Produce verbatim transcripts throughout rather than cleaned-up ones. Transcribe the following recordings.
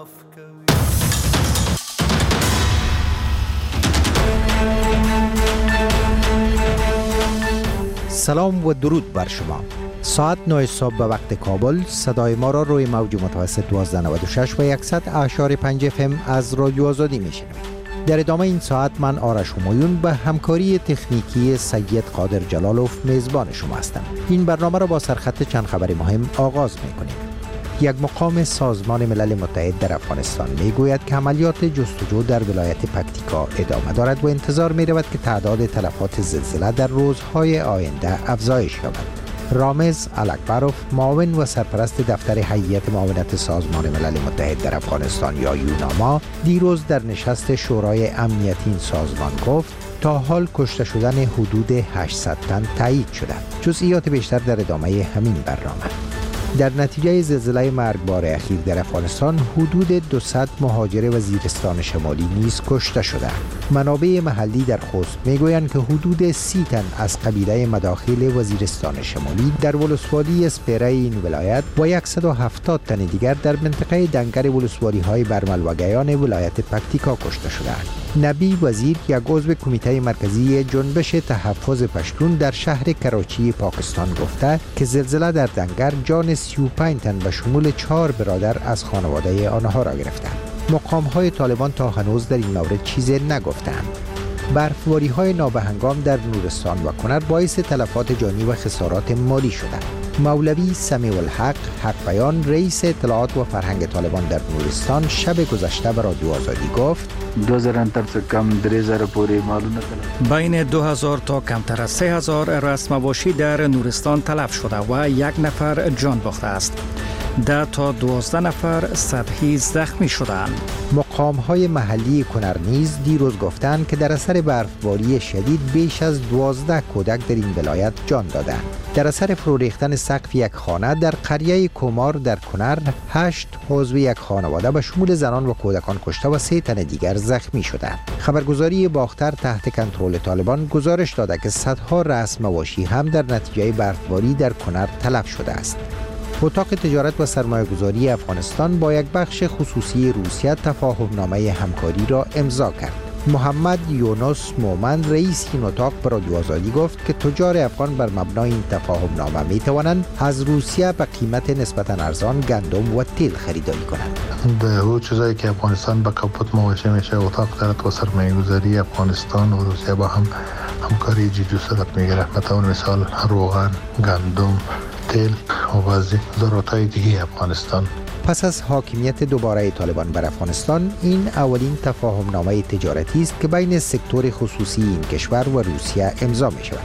سلام و درود بر شما. ساعت نه صبح به وقت کابل صدای ما را روی موج متوسط دوازده نود و شش و صد اعشاری پنج اف ام از رادیو آزادی میشنوید. در ادامه این ساعت من آرش همایون به همکاری تکنیکی سید قادر جلالوف میزبان شما هستم. این برنامه را با سرخط چند خبر مهم آغاز میکنیم. یک مقام سازمان ملل متحد در افغانستان میگوید که عملیات جستجو در ولایت پکتیکا ادامه دارد و انتظار می‌رود که تعداد تلفات زلزله در روزهای آینده افزایش یابد. رامز الاکبروف، معاون و سرپرست دفتر هیئت معاونت سازمان ملل متحد در افغانستان یا یوناما، دیروز در نشست شورای امنیتی این سازمان گفت تا حال کشته شدن حدود هشتصد تن تایید شده. جزئیات بیشتر در ادامه همین برنامه. در نتیجه زلزله مرگبار اخیر در افغانستان حدود دویست مهاجر وزیرستان شمالی نیز کشته شده. منابع محلی در خوست میگویند که حدود سی تن از قبیله مداخل وزیرستان شمالی در ولسوالی اسپیره این ولایت و صد و هفتاد تن دیگر در منطقه دنگر ولسوالی های برمل و گیان ولایت پکتیکا کشته شدند. نبی وزیر، یک عضو کمیته مرکزی جنبش تحفظ پشتون در شهر کراچی پاکستان گفته که زلزله در دنگر جان سی و پنج تن به شمول چهار برادر از خانواده آنها را گرفتند. مقام‌های طالبان تا هنوز در این مورد چیزی نگفتند. برفباری‌های نابهنگام در نورستان و کنر باعث تلفات جانی و خسارات مالی شده. مولوی سمیع الحق حق بیان، رئیس اطلاعات و فرهنگ طالبان در نورستان، شب گذشته به رادیو آزادی گفت دو هزار تر کم درې زره پورې مالونه بین دو هزار تا کمتر از سه هزار رسم واشی در نورستان تلف شده و یک نفر جان باخته است. ده تا دوازده نفر سطحی زخمی شدند. مقام‌های محلی کنر نیز دیروز گفتند که در اثر برفباری شدید بیش از دوازده کودک در این ولایت جان دادند. در اثر فرو ریختن سقف یک خانه در قریه کومار در کنر، هشت عضو یک خانواده به شمول زنان و کودکان کشته و سه تن دیگر زخمی شدند. خبرگزاری باختر تحت کنترل طالبان گزارش داده که صدها رسم واشی هم در نتیجه برفباری در کنر تلف شده است. اتاق تجارت و سرمایه‌گذاری افغانستان با یک بخش خصوصی روسیه تفاهمنامه همکاری را امضا کرد. محمد یونس مومن، رئیس این اتاق، به رادیو آزادی گفت که تجار افغان بر مبنای این تفاهمنامه می توانند از روسیه به قیمت نسبتاً ارزان گندم و تیل خریداری کنند. در هر چیزایی که افغانستان به کاپوت مواجه میشه، اتاق تجارت و سرمایه‌گذاری افغانستان و روسیه با هم همکاری جدی صورت میگیره. مثلا مثال روغن، گندم، تیل و بعضی ضرورت‌های دیگه افغانستان. پس از حاکمیت دوباره طالبان بر افغانستان، این اولین تفاهمنامه تجارتی است که بین سکتور خصوصی این کشور و روسیه امضا می شود.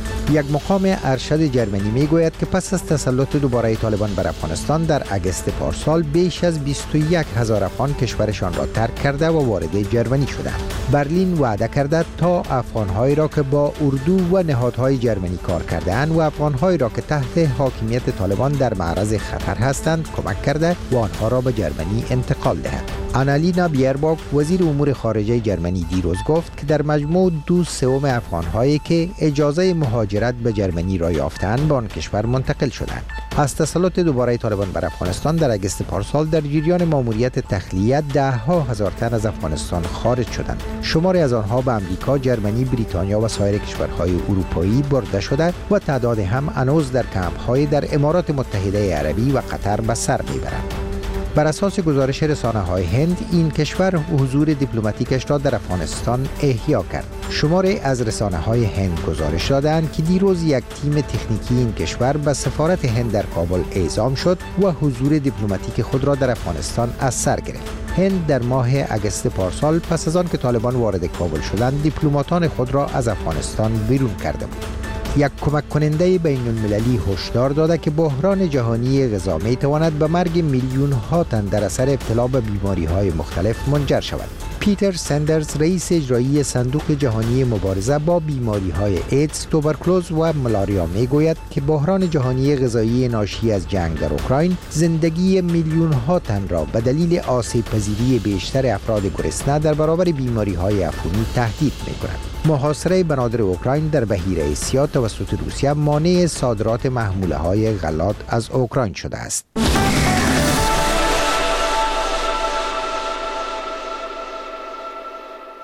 یک مقام ارشد جرمنی می گوید که پس از تسلط دوباره طالبان بر افغانستان در اگست پارسال بیش از بیست و یک هزار افغان کشورشان را ترک کرده و وارد جرمنی شدند. برلین وعده کرده تا افغان‌هایی را که با اردو و نهادهای جرمنی کار کرده‌اند و افغان‌هایی را که تحت حاکمیت طالبان در معرض خطر هستند کمک کرده و آنها را به جرمنی انتقال دهد. آنالینا بیرباک، وزیر امور خارجه جرمنی، دیروز گفت که در مجموع دو سوم افغان‌هایی که اجازه مهاجرت به جرمنی را یافتند به آن کشور منتقل شدند. از تسلط دوباره طالبان بر افغانستان در اگست پارسال در جریان ماموریت تخلیه ده ها هزار تن از افغانستان خارج شدند. شماری از آنها به امریکا، جرمنی، بریتانیا و سایر کشورهای اروپایی برده شده و تعداد هم هنوز در کمپ‌های در امارات متحده عربی و قطر به سر میبرند. بر اساس گزارش رسانه‌های هند، این کشور حضور دیپلماتیکش را در افغانستان احیا کرد. شماری از رسانه‌های هند گزارش دادند که دیروز یک تیم تکنیکی این کشور به سفارت هند در کابل اعزام شد و حضور دیپلماتیک خود را در افغانستان از سر گرفت. هند در ماه اگست پارسال پس از آن که طالبان وارد کابل شدند، دیپلماتان خود را از افغانستان بیرون کرده بود. یک کمک کننده بین المللی هشدار داده که بحران جهانی غذا می تواند به مرگ میلیون ها تن در اثر ابتلا به بیماری های مختلف منجر شود. پیتر سندرز، رئیس اجرایی صندوق جهانی مبارزه با بیماری های ایدز، توبرکلوز و ملاریا می گوید که بحران جهانی غذایی ناشی از جنگ در اوکراین زندگی میلیون ها تن را به دلیل آسیب پذیری بیشتر افراد گرسنه در برابر بیماری های عفونی تهدید می کند. محاصره بنادر اوکراین در بحیره آسیا توسط روسیه مانع صادرات محموله های غلات از اوکراین شده است.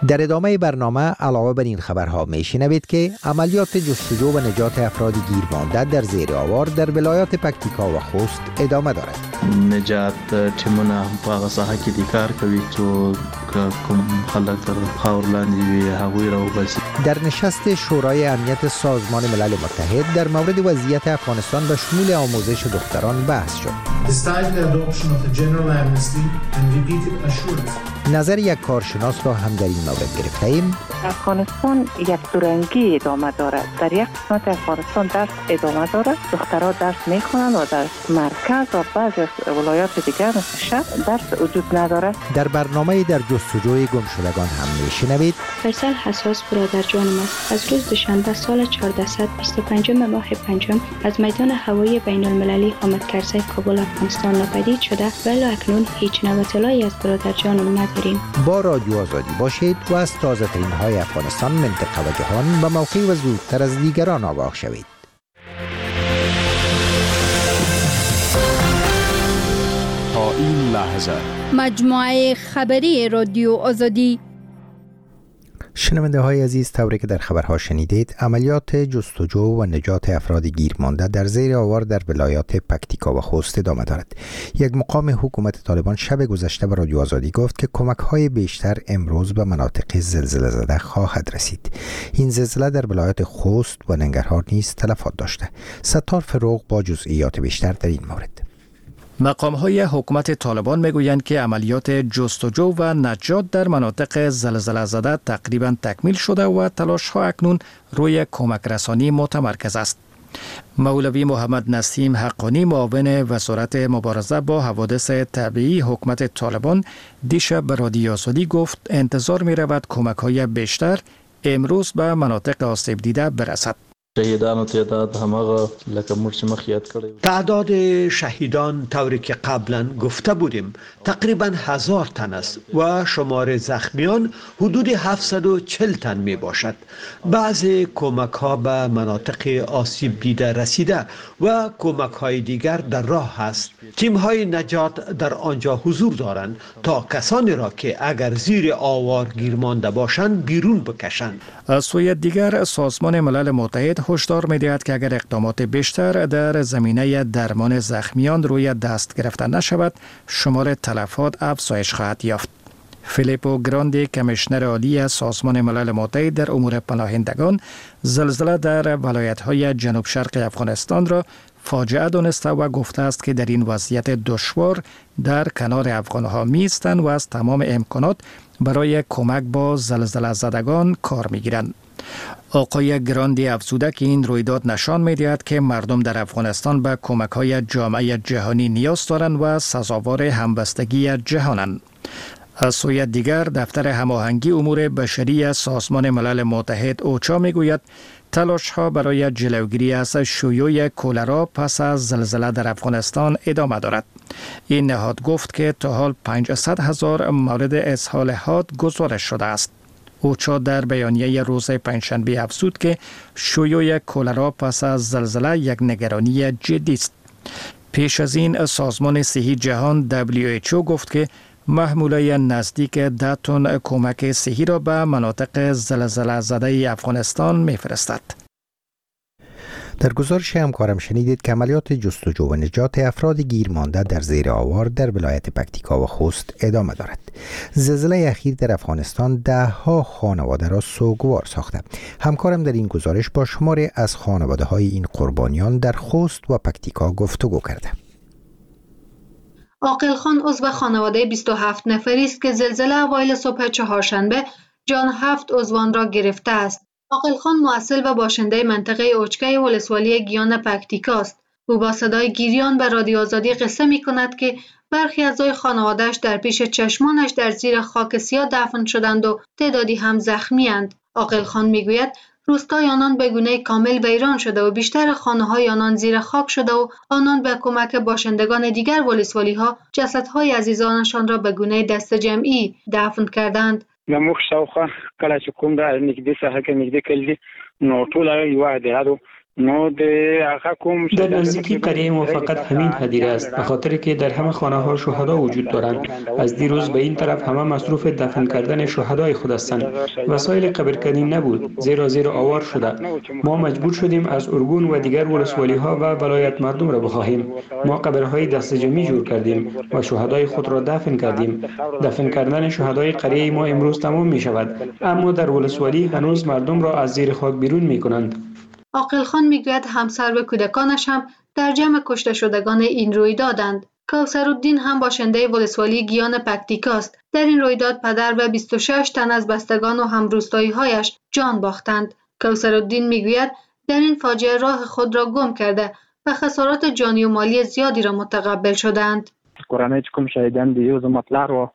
در ادامه برنامه علاوه بر این خبرها میشنوید که عملیات جستجو و نجات افراد گیر مانده در زیر آوار در ولایات پکتیکا و خوست ادامه دارد. نجات تیمونه هم په هغه ساحه کې د کار کوي چې کوم خلک تر خاور لاندې وي هغوی راوباسي. در نشست شورای امنیت سازمان ملل متحد در مورد وضعیت افغانستان به شمول آموزش دختران بحث شد. نظر یک کارشناس را هم در این مورد گرفته ایم. افغانستان یک دورنگی ادامه دارد. در یک قسمت افغانستان درس ادامه دارد. دخترها درس میخوانند و در مرکز و بعضی از ولایات دیگر مثل شهر درس وجود ندارد. در برنامه در جستجوی گمشدگان هم میشنوید. فیصل حساس برادر جانم است. از روز دوشنبه سال چهاردهصد و بیست و پنجم ماه پنجم از میدان هوایی بین المللی حامد کرزی کابل افغانستان ناپدید شده ولی اکنون هیچ نوع اطلاعی از برادر جانم نداریم. با رادیو آزادی باشید و از تازه ترین های افغانستان، منطقه و جهان به موقع و زودتر از دیگران آگاه شوید. تا این لحظه مجموعه خبری رادیو آزادی. شنونده های عزیز، طوری که در خبرها شنیدید، عملیات جستجو و نجات افراد گیر مانده در زیر آوار در ولایات پکتیکا و خوست ادامه دارد. یک مقام حکومت طالبان شب گذشته به رادیو آزادی گفت که کمک های بیشتر امروز به مناطق زلزله زده خواهد رسید. این زلزله در ولایات خوست و ننگرهار نیز تلفات داشته. ستار فروغ با جزئیات بیشتر در این مورد. مقام‌های حکومت طالبان میگویند که عملیات جستجو و نجات در مناطق زلزله زده تقریباً تکمیل شده و تلاش‌ها اکنون روی کمک رسانی متمرکز است. مولوی محمد نسیم حقانی، معاون وزارت مبارزه با حوادث طبیعی حکومت طالبان، دیشب به رادیو آزادی گفت انتظار می‌رود کمک‌های بیشتر امروز به مناطق آسیب دیده برسد. شهیدان تعداد همغه لکه مرچ مخیات کړي. تعداد شهیدان طوری که قبلا گفته بودیم تقریبا هزار تن است و شمار زخمیان حدود هفتصد و چهل تن می باشد. بعضی کمک ها به مناطق آسیب دیده رسیده و کمک های دیگر در راه است. تیم های نجات در آنجا حضور دارند تا کسانی را که اگر زیر آوار گیر مانده باشند بیرون بکشند. از سوی دیگر سازمان ملل متحد هشدار می‌دهد که اگر اقدامات بیشتر در زمینه درمان زخمیان روی دست گرفته نشود، شمار تلفات افزایش خواهد یافت. فیلیپو گراندی، کمیشنر عالی سازمان ملل متحد در امور پناهندگان، زلزله در ولایت‌های جنوب شرق افغانستان را فاجعه دانسته و گفته است که در این وضعیت دشوار در کنار افغان‌ها می‌ایستند و از تمام امکانات برای کمک با زلزله زدگان کار می‌گیرند. آقای گراندی افزوده که این رویداد نشان می‌دهد که مردم در افغانستان به کمک‌های جامعه جهانی نیاز دارند و سزاوار همبستگی جهانند. از سوی دیگر دفتر هماهنگی امور بشری سازمان ملل متحد اوچا میگوید تلاش‌ها برای جلوگیری از شیوع کلرا پس از زلزله در افغانستان ادامه دارد. این نهاد گفت که تا حال پانصد هزار مورد اسهال حاد گزارش شده است. اوچا در بیانیه روز پنجشنبه افزود که شیوع کلرا پس از زلزله یک نگرانی جدی است. پیش از این سازمان صحی جهان دبلیو اچ او گفت که محموله نزدیک ده تن کمک صحی را به مناطق زلزله زده افغانستان میفرستد. در گزارش همکارم شنیدید که عملیات جستجو و نجات افراد گیر مانده در زیر آوار در ولایت پکتیکا و خوست ادامه دارد. زلزله اخیر در افغانستان ده ها خانواده را سوگوار ساخته. همکارم در این گزارش با شماری از خانواده های این قربانیان در خوست و پکتیکا گفتگو کرده. عاقل خان عضو خانواده بیست و هفت نفری است که زلزله اوایل صبح چهارشنبه جان هفت عضوان را گرفته است. عاقل خان محصل و باشنده منطقه اوچکه ولسوالی گیان پکتیکا است. او با صدای گریان به رادیو آزادی قصه می کند که برخی اعضای خانواده‌اش در پیش چشمانش در زیر خاک سیاه دفن شدند و تعدادی هم زخمی اند. عاقل خان می گوید روستای آنان به گونه کامل ویران شده و بیشتر خانه‌های آنان زیر خاک شده و آنان به کمک باشندگان دیگر ولسوالی‌ها جسدهای عزیزانشان را به گونه دست جمعی دفن کردند. زموږ شاوخوا کله چې کوم دا نږدې ساحه کې نږدې کلي نو ټول یو عادي در نزدیکی قریه ما فقط همین هدیره است، به خاطر که در همه خانه ها شهدا وجود دارند. از دیروز به این طرف همه مصروف دفن کردن شهدای خود هستند. وسایل قبرکنی نبود، زیرا زیر آوار شده. ما مجبور شدیم از ارگون و دیگر ولسوالی ها و ولایت مردم را بخواهیم. ما قبرهای دست جمعی جور کردیم و شهدای خود را دفن کردیم. دفن کردن شهدای قریه ما امروز تمام می شود، اما در ولسوالی هنوز مردم را از زیر خاک بیرون می کنند. عاقل خان میگوید همسر و کودکانش هم در جمع کشته شدگان این رویدادند. کوثرالدین هم باشنده ولسوالی گیان پکتیکاست. در این رویداد پدر و بیست و شش تن از بستگان و همروستایی‌هایش جان باختند. کوثرالدین میگوید در این فاجعه راه خود را گم کرده و خسارات جانی و مالی زیادی را متقبل شدند. قرانه چکم شهیدان دیوز مطلع رو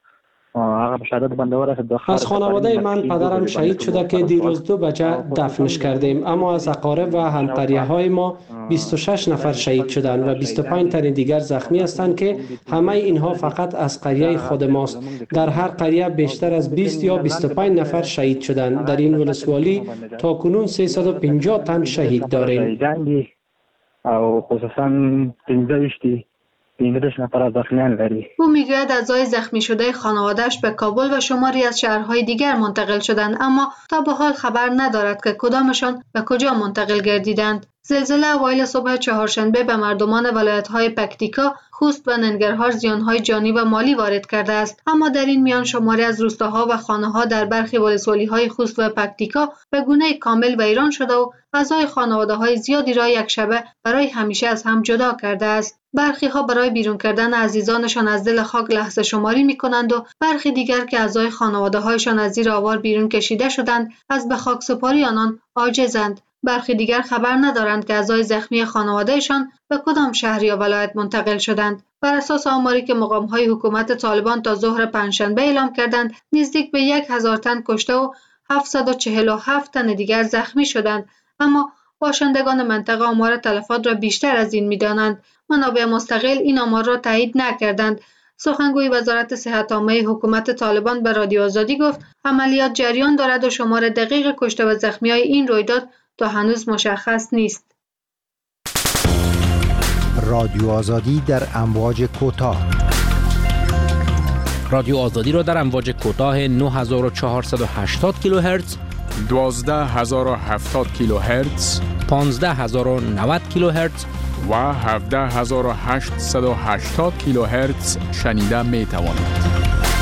از خانواده من پدرم شهید شده که دیروز دو بچه دفنش کردیم، اما از اقارب و همقریه های ما بیست و شش نفر شهید شدند و بیست و پنج تن دیگر زخمی هستند که همه اینها فقط از قریه خود ماست. در هر قریه بیشتر از بیست یا بیست و پنج نفر شهید شدند. در این ولسوالی تا کنون سیصد و پنجاه تن شهید داریم. او خصوصا پنجاه او میگوید اعضای زخمی شده خانواده‌اش به کابل و شماری از شهرهای دیگر منتقل شدند، اما تا به حال خبر ندارد که کدامشان به کجا منتقل گردیدند. زلزله اوایل صبح چهارشنبه به مردمان ولایت‌های پکتیکا، خوست و ننگرهار زیان‌های جانی و مالی وارد کرده است، اما در این میان شماری از روستاها و خانه‌ها در برخی ولسوالی‌های خوست و پکتیکا به گونه کامل ویران شده و اعضای خانواده‌های زیادی را یک شبه برای همیشه از هم جدا کرده است. برخی ها برای بیرون کردن عزیزانشان از دل خاک لحظه شماری می کنند و برخی دیگر که اعضای خانواده هایشان از زیر آوار بیرون کشیده شدند از به خاک سپاری آنان عاجزند. برخی دیگر خبر ندارند که اعضای زخمی خانوادهشان به کدام شهر یا ولایت منتقل شدند. بر اساس آماری که مقام های حکومت طالبان تا ظهر پنجشنبه اعلام کردند، نزدیک به یک هزار تن کشته و هفتصد و چهل و هفت تن دیگر زخمی شدند، اما باشندگان منطقه آمار تلفات را بیشتر از این می‌دانند. منابع مستقل این آمار را تایید نکردند. سخنگوی وزارت صحت عامه حکومت طالبان به رادیو آزادی گفت عملیات جریان دارد و شمار دقیق کشته و زخمی‌های این رویداد تا هنوز مشخص نیست. رادیو آزادی در امواج کوتاه. رادیو آزادی را در امواج کوتاه نه هزار و چهارصد و هشتاد کیلوهرتز، دوازده هزار و هفتاد کیلوهرتز، پانزده هزار و نود کیلوهرتز و هفده هزار و هشتصد و هشتاد کیلوهرتز شنیده می توانید.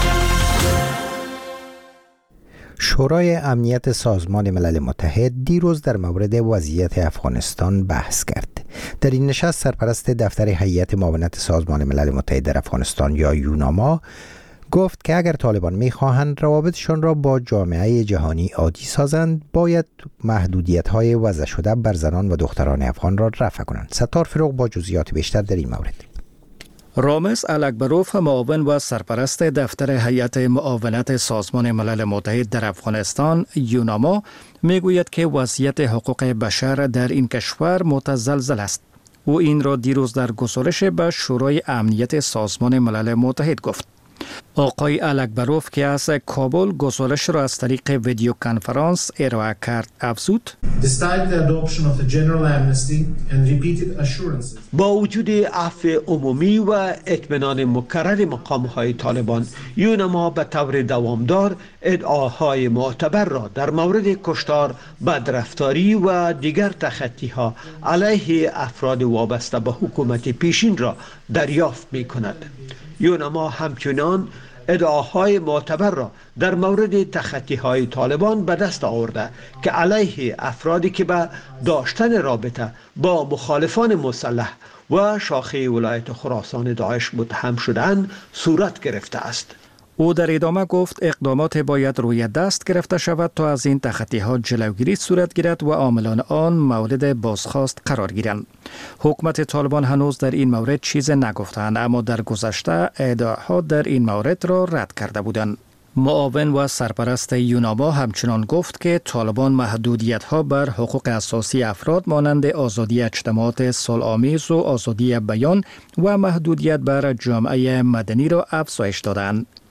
شورای امنیت سازمان ملل متحد دیروز در مورد وضعیت افغانستان بحث کرد. در این نشست سرپرست دفتر هیئت معاونت سازمان ملل متحد در افغانستان یا یوناما گفت که اگر طالبان می‌خواهند روابطشان را با جامعه جهانی عادی سازند، باید محدودیت‌های وضع شده بر زنان و دختران افغان را رفع کنند. ستار فروغ با جزئیات بیشتر در این مورد. رامز الکبروف، معاون و سرپرست دفتر هیئت معاونت سازمان ملل متحد در افغانستان یوناما میگوید که وضعیت حقوق بشر در این کشور متزلزل است. او این را دیروز در گزارش به شورای امنیت سازمان ملل متحد گفت. آقای الکبروف که از کابل گزارش را از طریق ویدیو کنفرانس ارائه کرد افزود: با وجود عفو عمومی و اطمینان مکرر مقام‌های طالبان، یوناما به طور دوامدار ادعاهای معتبر را در مورد کشتار، بدرفتاری و دیگر تخطی‌ها علیه افراد وابسته به حکومت پیشین را دریافت می‌کند. یوناما همچنان ادعاهای معتبر را در مورد تخطی‌های طالبان به دست آورده که علیه افرادی که به داشتن رابطه با مخالفان مسلح و شاخه ولایت خراسان داعش متهم شدند صورت گرفته است. او در ادامه گفت اقدامات باید روی دست گرفته شود تا از این تخطی‌ها جلوگیری صورت گیرد و عاملان آن مورد بازخواست قرار گیرند. حکومت طالبان هنوز در این مورد چیز نگفتند، اما در گذشته ادعاها در این مورد را رد کرده بودند. معاون و سرپرست یوناما همچنان گفت که طالبان محدودیت‌ها بر حقوق اساسی افراد مانند آزادی اجتماعات صلح‌آمیز و آزادی بیان و محدودیت بر جامعه مدنی را افزایش دادند.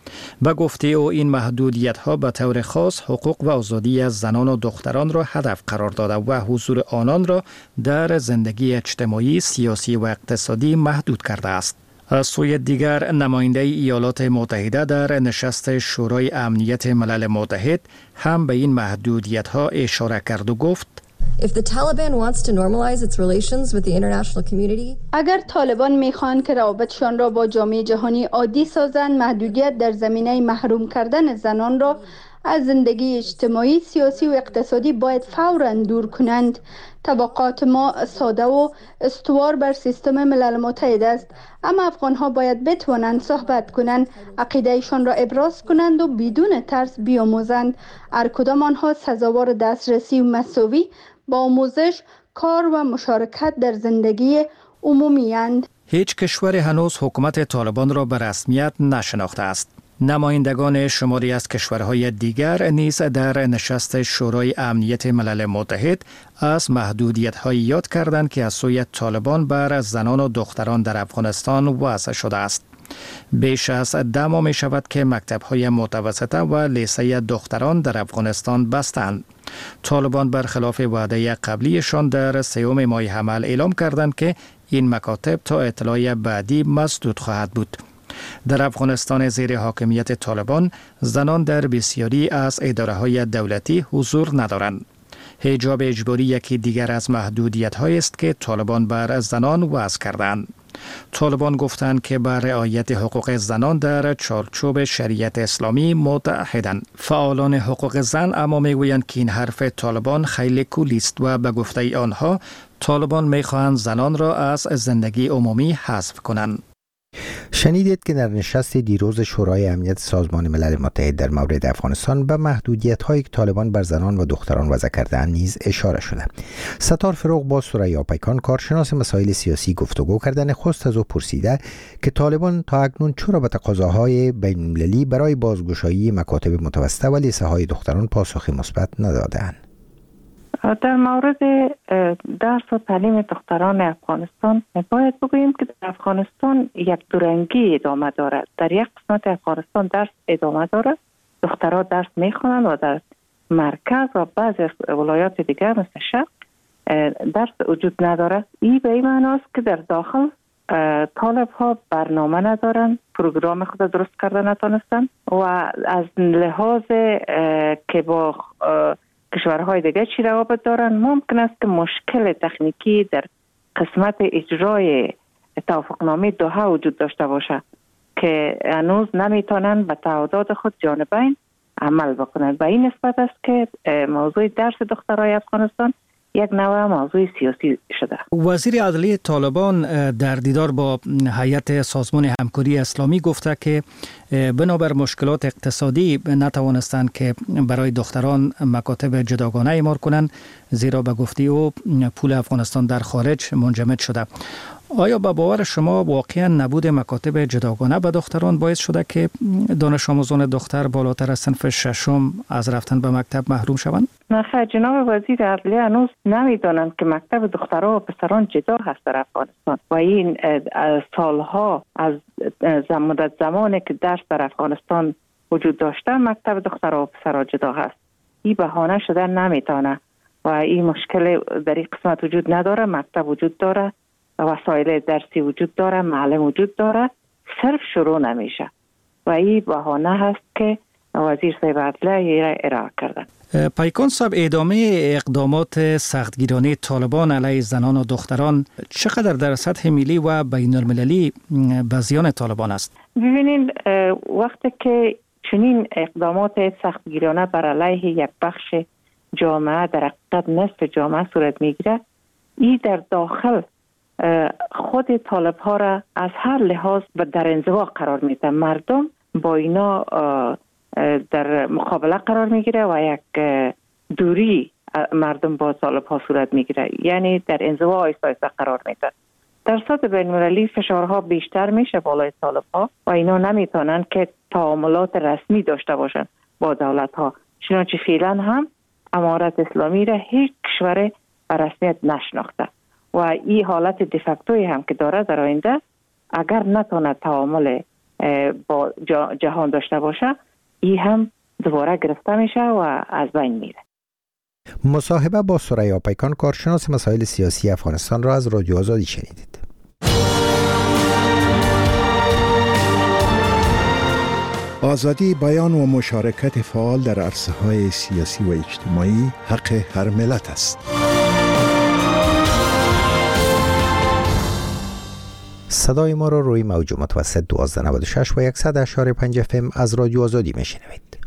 به گفته او این محدودیت ها به طور خاص حقوق و آزادی از زنان و دختران را هدف قرار داده و حضور آنان را در زندگی اجتماعی، سیاسی و اقتصادی محدود کرده است. از سوی دیگر نماینده ایالات متحده در نشست شورای امنیت ملل متحد هم به این محدودیت ها اشاره کرد و گفت If the Taliban wants to normalize its relations with the international community, اگر طالبان میخوان که روابطشان را با جامعه جهانی عادی سازند، محدودیت در زمینه محروم کردن زنان را از زندگی اجتماعی، سیاسی و اقتصادی باید فوراً دور کنند. طبقات ما ساده و استوار بر سیستم ملل متحد است، اما افغانها باید بتوانند صحبت کنند، عقیدهشان را ابراز کنند و بدون ترس بیاموزند. هر کدام آنها سزاوار دسترسی و مساوی با آموزش، کار و مشارکت در زندگی عمومی اند. هیچ کشور هنوز حکومت طالبان را به رسمیت نشناخته است. نمایندگان شماری از کشورهای دیگر نیز در نشست شورای امنیت ملل متحد از محدودیت‌های یاد کردند که از سوی طالبان بر زنان و دختران در افغانستان وضع شده است. بیش از ده ماه می شود که مکتب‌های متوسطه و لیسه دختران در افغانستان بستند. طالبان برخلاف وعده قبلیشان در سیوم ماه حمل اعلام کردند که این مکاتب تا اطلاع بعدی مسدود خواهد بود. در افغانستان زیر حاکمیت طالبان زنان در بسیاری از اداره‌های دولتی حضور ندارند. حجاب اجباری یکی دیگر از محدودیت‌هایی است که طالبان بر زنان وضع کردند. طالبان گفتند که بر رعایت حقوق زنان در چارچوب شریعت اسلامی متعهدند. فعالان حقوق زن اما میگویند که این حرف طالبان خیلی کلی است و به گفته آنها طالبان میخواهند زنان را از زندگی عمومی حذف کنند. شنیدید که در نشست دیروز شورای امنیت سازمان ملل متحد در مورد افغانستان به محدودیت‌هایی که طالبان بر زنان و دختران وضع کرده‌اند نیز اشاره شده. ستار فروغ با ثریا پیکان کارشناس مسائل سیاسی گفتگو کرده، نخست از او پرسیده که طالبان تا اکنون چرا به تقاضاهای بین‌المللی برای بازگشایی مکاتب متوسطه و لیسه‌های دختران پاسخی مثبت نداده‌اند. در مورد درس و تعلیم دختران افغانستان باید بگوییم که در افغانستان یک دورنگی ادامه دارد. در یک قسمت افغانستان درس ادامه دارد، دخترها درس میخوانند و در مرکز و بعضی از ولایات دیگر مثل شرق درس وجود ندارد. این به این معناست که در داخل طالب ها برنامه ندارند، پروگرام خود درست کرده نتانستند و از لحاظ که با کشورهای دیگه چی روابط دارن، ممکن است که مشکل تکنیکی در قسمت اجرای توافقنامه دوحه وجود داشته باشه که هنوز نمیتونن به تعهدات خود جانبین عمل بکنند. و این نسبت است که موضوع درس دخترای افغانستان یک نوع موضوع سیاسی شده. وزیر عدلیه طالبان در دیدار با هیئت سازمان همکاری اسلامی گفته که بنابر مشکلات اقتصادی نتوانستند که برای دختران مکاتب جداگانه اعمار کنند، زیرا به گفته او پول افغانستان در خارج منجمد شده. آیا به باور شما واقعا نبود مکاتب جداگانه به دختران باعث شده که دانش آموزان دختر بالاتر از صنف ششم از رفتن به مکتب محروم شوند؟ نه، جناب وزیر عدلیه هنوز نمیدانند که مکتب دخترها و پسران جدا هست در افغانستان و این سالها از مدت زمانی که درس در افغانستان وجود داشته مکتب دخترها و پسران جدا هست. این بهانه شده نمیتونه و این مشکل در این قسمت وجود نداره. مکتب وجود داره، وسایل درسی وجود داره، معلم وجود داره، صرف شروع نمیشه و این بهانه هست که وزیر صاحب عدلیه ارائه کردن. پیکان صاحب، ادامه اقدامات سختگیرانه طالبان علیه زنان و دختران چقدر در سطح ملی و بین المللی به زیان طالبان است؟ ببینید، وقتی که چنین اقدامات سختگیرانه بر علیه یک بخش جامعه، در حقیقت نصف جامعه صورت میگیره، این در داخل خود طالب ها را از هر لحاظ در انزوا قرار میده. مردم با اینا در مقابله قرار میگیره و یک دوری مردم با طالب ها صورت میگیره، یعنی در انزوا آیسته آیسته قرار میده. در سطح بین المللی فشارها بیشتر میشه بالای طالب ها و اینا نمیتونن که تعاملات رسمی داشته باشن با دولت ها. چنانچه فعلا هم امارت اسلامی را هیچ کشور به رسمیت نشناخته و این حالت دیفکتوی هم که داره در آینده اگر نتونه تعامل با جهان داشته باشه، این هم دوباره گرفته میشه و از بین میره. مصاحبه با ثریا پیکان، کارشناس مسائل سیاسی افغانستان را از رادیو آزادی شنیدید. آزادی بیان و مشارکت فعال در عرصه‌های سیاسی و اجتماعی حق هر ملت است. صدای ما را روی موج متوسط دوازده نود و شش و صد و شش و پنج اف ام از رادیو آزادی میشنوید.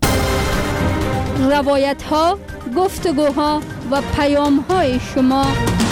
روایت ها، گفتگوها و پیام های شما.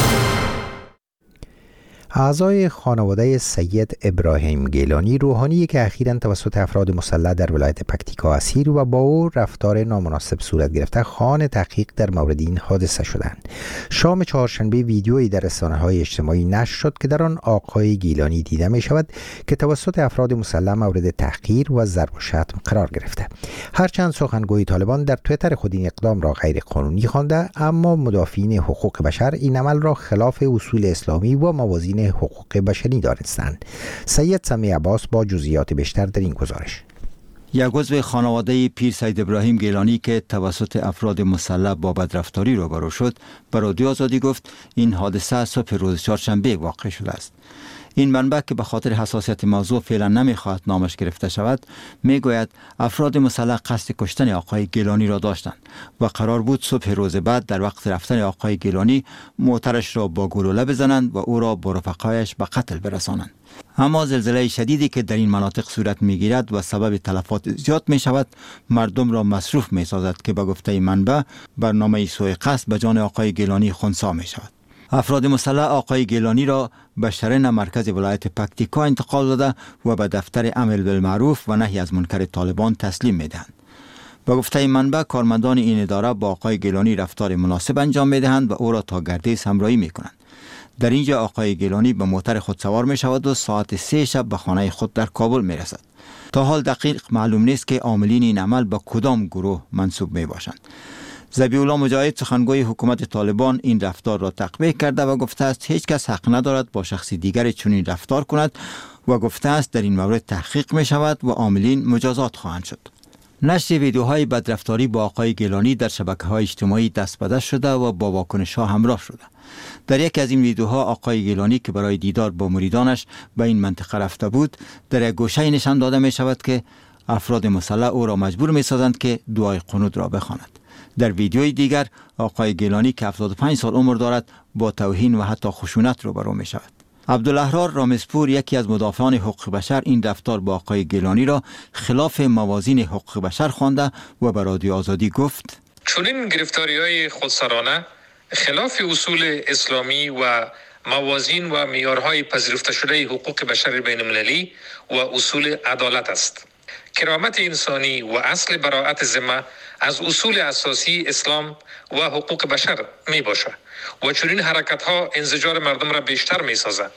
اعضای خانواده سید ابراهیم گیلانی، روحانی که اخیراً توسط افراد مسلح در ولایت پکتیکا اسیر و با او رفتار نامناسب صورت گرفته، خواهان تحقیق در مورد این حادثه شدند. شام چهارشنبه ویدیویی در رسانه‌های اجتماعی نشر شد که در آن آقای گیلانی دیده می شود که توسط افراد مسلح مورد تحقیر و ضرب و شتم قرار گرفته. هرچند سخنگوی طالبان در توییتر خود این اقدام را غیر قانونی خوانده، اما مدافعین حقوق بشر این عمل را خلاف اصول اسلامی و موازین حقوق بشری دانستند. سید سمیع عباس با جزئیات بیشتر در این گزارش. یک عضو خانواده پیر سید ابراهیم گیلانی که توسط افراد مسلح با بدرفتاری روبرو شد، به رادیو آزادی گفت این حادثه صبح روز چهارشنبه واقع شده است. این منبع که به خاطر حساسیت موضوع فعلا نمیخواهد نامش گرفته شود، میگوید افراد مسلح قصد کشتن آقای گیلانی را داشتند و قرار بود صبح روز بعد در وقت رفتن آقای گیلانی موترش را با گلوله بزنند و او را با رفقایش به قتل برسانند. اما زلزله شدیدی که در این مناطق صورت میگیرد و سبب تلفات زیاد می شود، مردم را مصروف می سازد که به گفته منبع برنامه سوء قصد به جان آقای گیلانی خنثی می شود. افراد مسلح آقای گیلانی را به شرن مرکز ولایت پکتیکا انتقال داده و به دفتر امر بالمعروف و نهی از منکر طالبان تسلیم می دهند. به گفته منبع، کارمندان این اداره با آقای گیلانی رفتار مناسب انجام می دهند و او را تا گردیز همراهی می کنند. در اینجا آقای گیلانی به موتر خود سوار می شود و ساعت سه شب به خانه خود در کابل می رسد. تا حال دقیق معلوم نیست که عاملین این عمل به کدام گروه منسوب می باشند. ذبیح الله مجاهد، سخنگوی حکومت طالبان، این رفتار را تقبیح کرده و گفته است هیچ کس حق ندارد با شخصی دیگر چنین رفتار کند و گفته است در این مورد تحقیق می شود و عاملین مجازات خواهند شد. نشر ویدیوهای بدرفتاری با آقای گیلانی در شبکه‌های اجتماعی دست به دست شده و با واکنش‌ها همراه شده. در یکی از این ویدیوها آقای گیلانی که برای دیدار با مریدانش به این منطقه رفته بود، در یک گوشه نشان داده می شود که افراد مسلح او را مجبور می سازند که دعای قنوت را بخواند. در ویدیوی دیگر آقای گیلانی که هفتاد و پنج سال عمر دارد با توهین و حتی خشونت روبرو می شود. عبدالاحرار رامزپور، یکی از مدافعان حقوق بشر، این رفتار با آقای گیلانی را خلاف موازین حقوق بشر خوانده و به رادیو آزادی گفت: چنین گرفتاری‌های خودسرانه خلاف اصول اسلامی و موازین و معیارهای پذیرفته شده حقوق بشر بین المللی و اصول عدالت است. کرامت انسانی و اصل براءت ذمه از اصول اساسی اسلام و حقوق بشر می باشد و چنین حرکت ها انزجار مردم را بیشتر می سازد.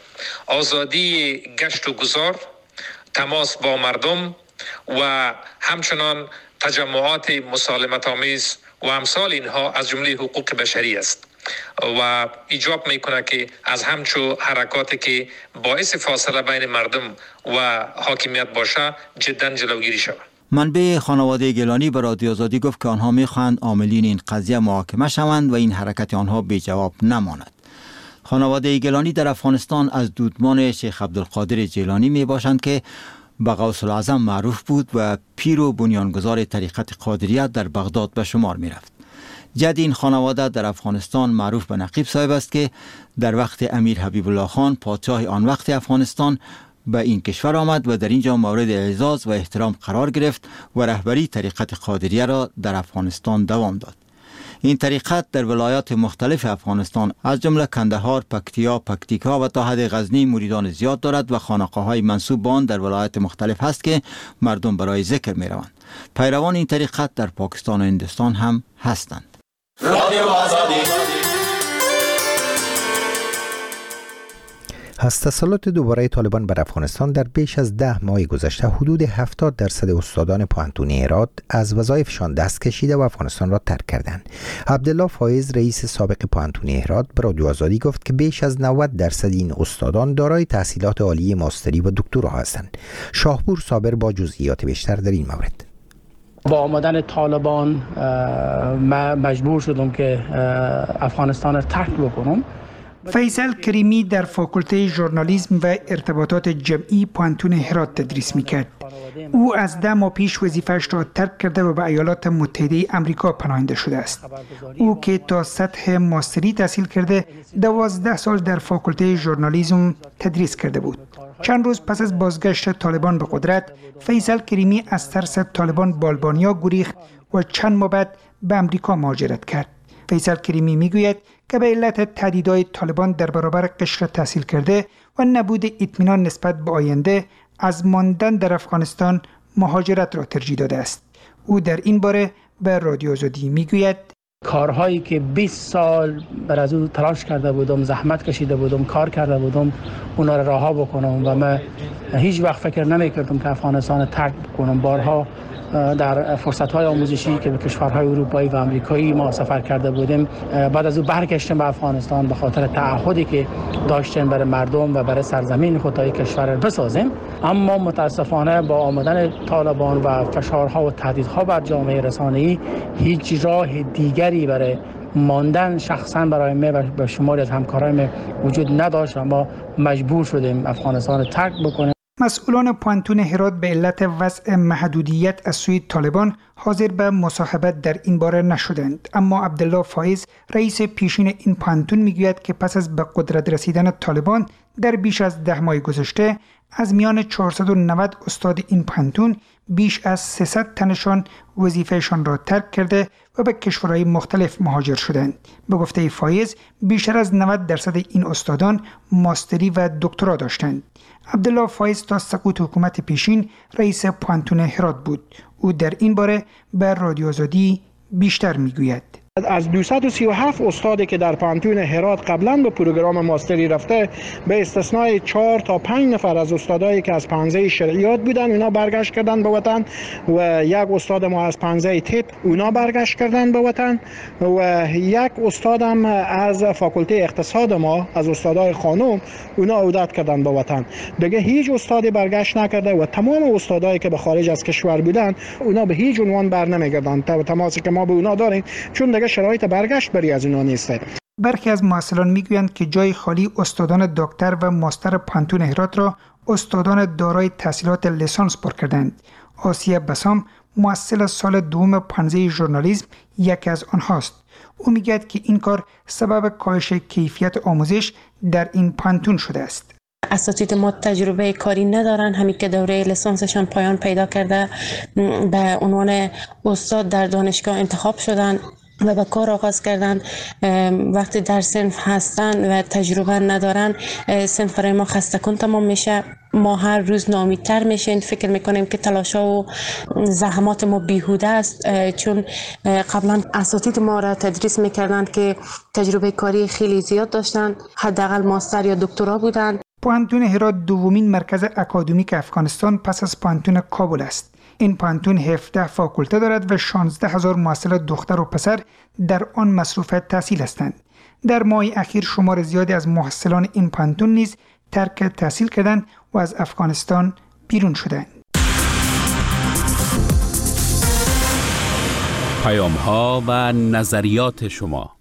آزادی گشت و گذار، تماس با مردم و همچنان تجمعات مسالمت آمیز و امثال اینها از جمله حقوق بشری است و ایجاب میکنه که از همچو حرکاتی که باعث فاصله بین مردم و حاکمیت باشه جدا جلوگیری شود. منبع خانواده گیلانی به رادیو آزادی گفت که آنها میخواهند عاملین این قضیه محاکمه شوند و این حرکت آنها بی جواب نماند. خانواده گیلانی در افغانستان از دودمان شیخ عبدالقادر جیلانی می باشند که به غوث الاعظم معروف بود و پیر و بنیانگذار طریقت قادریه در بغداد به شمار می رفت. جد این خانواده در افغانستان معروف به نقیب صاحب است که در وقت امیر حبیب الله خان پادشاه آن وقت افغانستان به این کشور آمد و در اینجا مورد اعزاز و احترام قرار گرفت و رهبری طریقت قادریه را در افغانستان دوام داد. این طریقت در ولایات مختلف افغانستان از جمله کندهار، پکتیا، پکتیکا و تا حد غزنی مریدان زیاد دارد و خانقاه‌های منسوب به آن در ولایات مختلف هست که مردم برای ذکر می روند. پیروان این طریقت در پاکستان و هندوستان هم هستند. از تسلط دوباره طالبان بر افغانستان در بیش از ده ماه گذشته حدود هفتاد درصد استادان پوهنتون هرات از وظایفشان دست کشیده و افغانستان را ترک کردند. عبدالله فایز رئیس سابق پوهنتون هرات به رادیو آزادی گفت که بیش از نود درصد این استادان دارای تحصیلات عالی ماستری و دکترا هستند. شاهپور صابر با جزئیات بیشتر در این مورد. با آمدن طالبان من مجبور شدم که افغانستان را ترک بکنم. فیصل کریمی در فاکولته ژورنالیسم و ارتباطات جمعی پوهنتون هرات تدریس میکرد. او از ده ماه پیش وظیفه‌اش را ترک کرده و به ایالات متحده آمریکا پناهنده شده است. او که تا سطح ماستری تحصیل کرده دوازده سال در فاکولته ژورنالیسم تدریس کرده بود. چند روز پس از بازگشت طالبان به قدرت، فیصل کریمی از ترس طالبان به آلبانیا گریخت و چند ماه بعد به آمریکا مهاجرت کرد. فیصل کریمی میگوید که به علت تهدیدهای طالبان در برابر قشر تحصیل کرده و نبود اطمینان نسبت به آینده از ماندن در افغانستان مهاجرت را ترجیح داده است. او در این باره به رادیو آزادی میگوید کارهایی که بیست سال بر از او تلاش کرده بودم، زحمت کشیده بودم، کار کرده بودم، اونا را رها بکنم و من هیچ وقت فکر نمی‌کردم که افغانستان ترک بکنم. بارها در فرصت‌های آموزشی که به کشورهای اروپایی و آمریکایی ما سفر کرده بودیم، بعد از او برگشتیم به افغانستان به خاطر تعهدی که داشتیم برای مردم و برای سرزمین خود تا کشور را بسازیم. اما متاسفانه با آمدن طالبان و فشارها و تهدیدها بر جامعه رسانه‌ای هیچ راه دیگری برای ماندن شخصا برای من و به شماری از همکارایم وجود نداشت و ما مجبور شدیم افغانستان را ترک بکنیم. مسئولان پوهنتون هرات به علت وضع محدودیت از سوی طالبان حاضر به مصاحبت در این باره نشدند، اما عبدالله فایز رئیس پیشین این پوهنتون میگوید که پس از به قدرت رسیدن طالبان در بیش از ده ماه گذشته از میان چهارصد و نود استاد این پوهنتون بیش از سیصد تنشان وظیفهشان را ترک کرده و به کشورهای مختلف مهاجر شدند. به گفته فایز بیشتر از نود درصد این استادان ماستری و دکترا داشتند. عبدالله فایز تا سقوط حکومت پیشین رئیس پوهنتون هرات بود. او در این باره به رادیو آزادی بیشتر میگوید. از دویست و سی و هفت استادی که در پوهنتون هرات قبلا به پروگرام ماستری رفته، به استثنای چهار تا پنج نفر از استادایی که از پنزه شرعیات بودن اونا برگشت کردن به وطن و یک استاد ما از پنزه تپ اونا برگشت کردن به وطن و یک استادم از فاکولته اقتصاد ما از استادای خانم اونا عودت کردن به وطن. دیگه هیچ استادی برگشت نکرده و تمام استادایی که به خارج از کشور بودن اونا به هیچ عنوان بر نمیگردن. تماسی که ما به اونا داریم چون دیگه شرایط برگشت بری از اینا نیسته. برخی از محصلان میگویند که جای خالی استادان دکتر و ماستر پوهنتون هرات را استادان دارای تحصیلات لیسانس پر کردند. آسیه بسام محصل سال دوم پانزده ژورنالیسم یکی از آنهاست. او میگوید که این کار سبب کاهش کیفیت آموزش در این پوهنتون شده است. اساتید ما تجربه کاری ندارن، همین که دوره لیسانسشان پایان پیدا کرده به عنوان استاد در دانشگاه انتخاب شدن و به کار آغاز کردن. وقتی در صنف هستن و تجربه ندارن صنف برای ما خسته کن تمام میشه. ما هر روز ناامیدتر میشیم، فکر میکنیم که تلاشا و زحمات ما بیهوده است، چون قبلا اساتید ما را تدریس میکردن که تجربه کاری خیلی زیاد داشتن، حداقل ماستر یا دکترا بودن. پوهنتون هرات دومین مرکز اکادمیک افغانستان پس از پوهنتون کابل است. این پوهنتون هفده فاکولته دارد و شانزده هزار محصل دختر و پسر در آن مصروف تحصیل هستند. در ماه اخیر شمار زیادی از محصلان این پوهنتون نیز ترک تحصیل کردند و از افغانستان بیرون شدند. پیام ها و نظریات شما.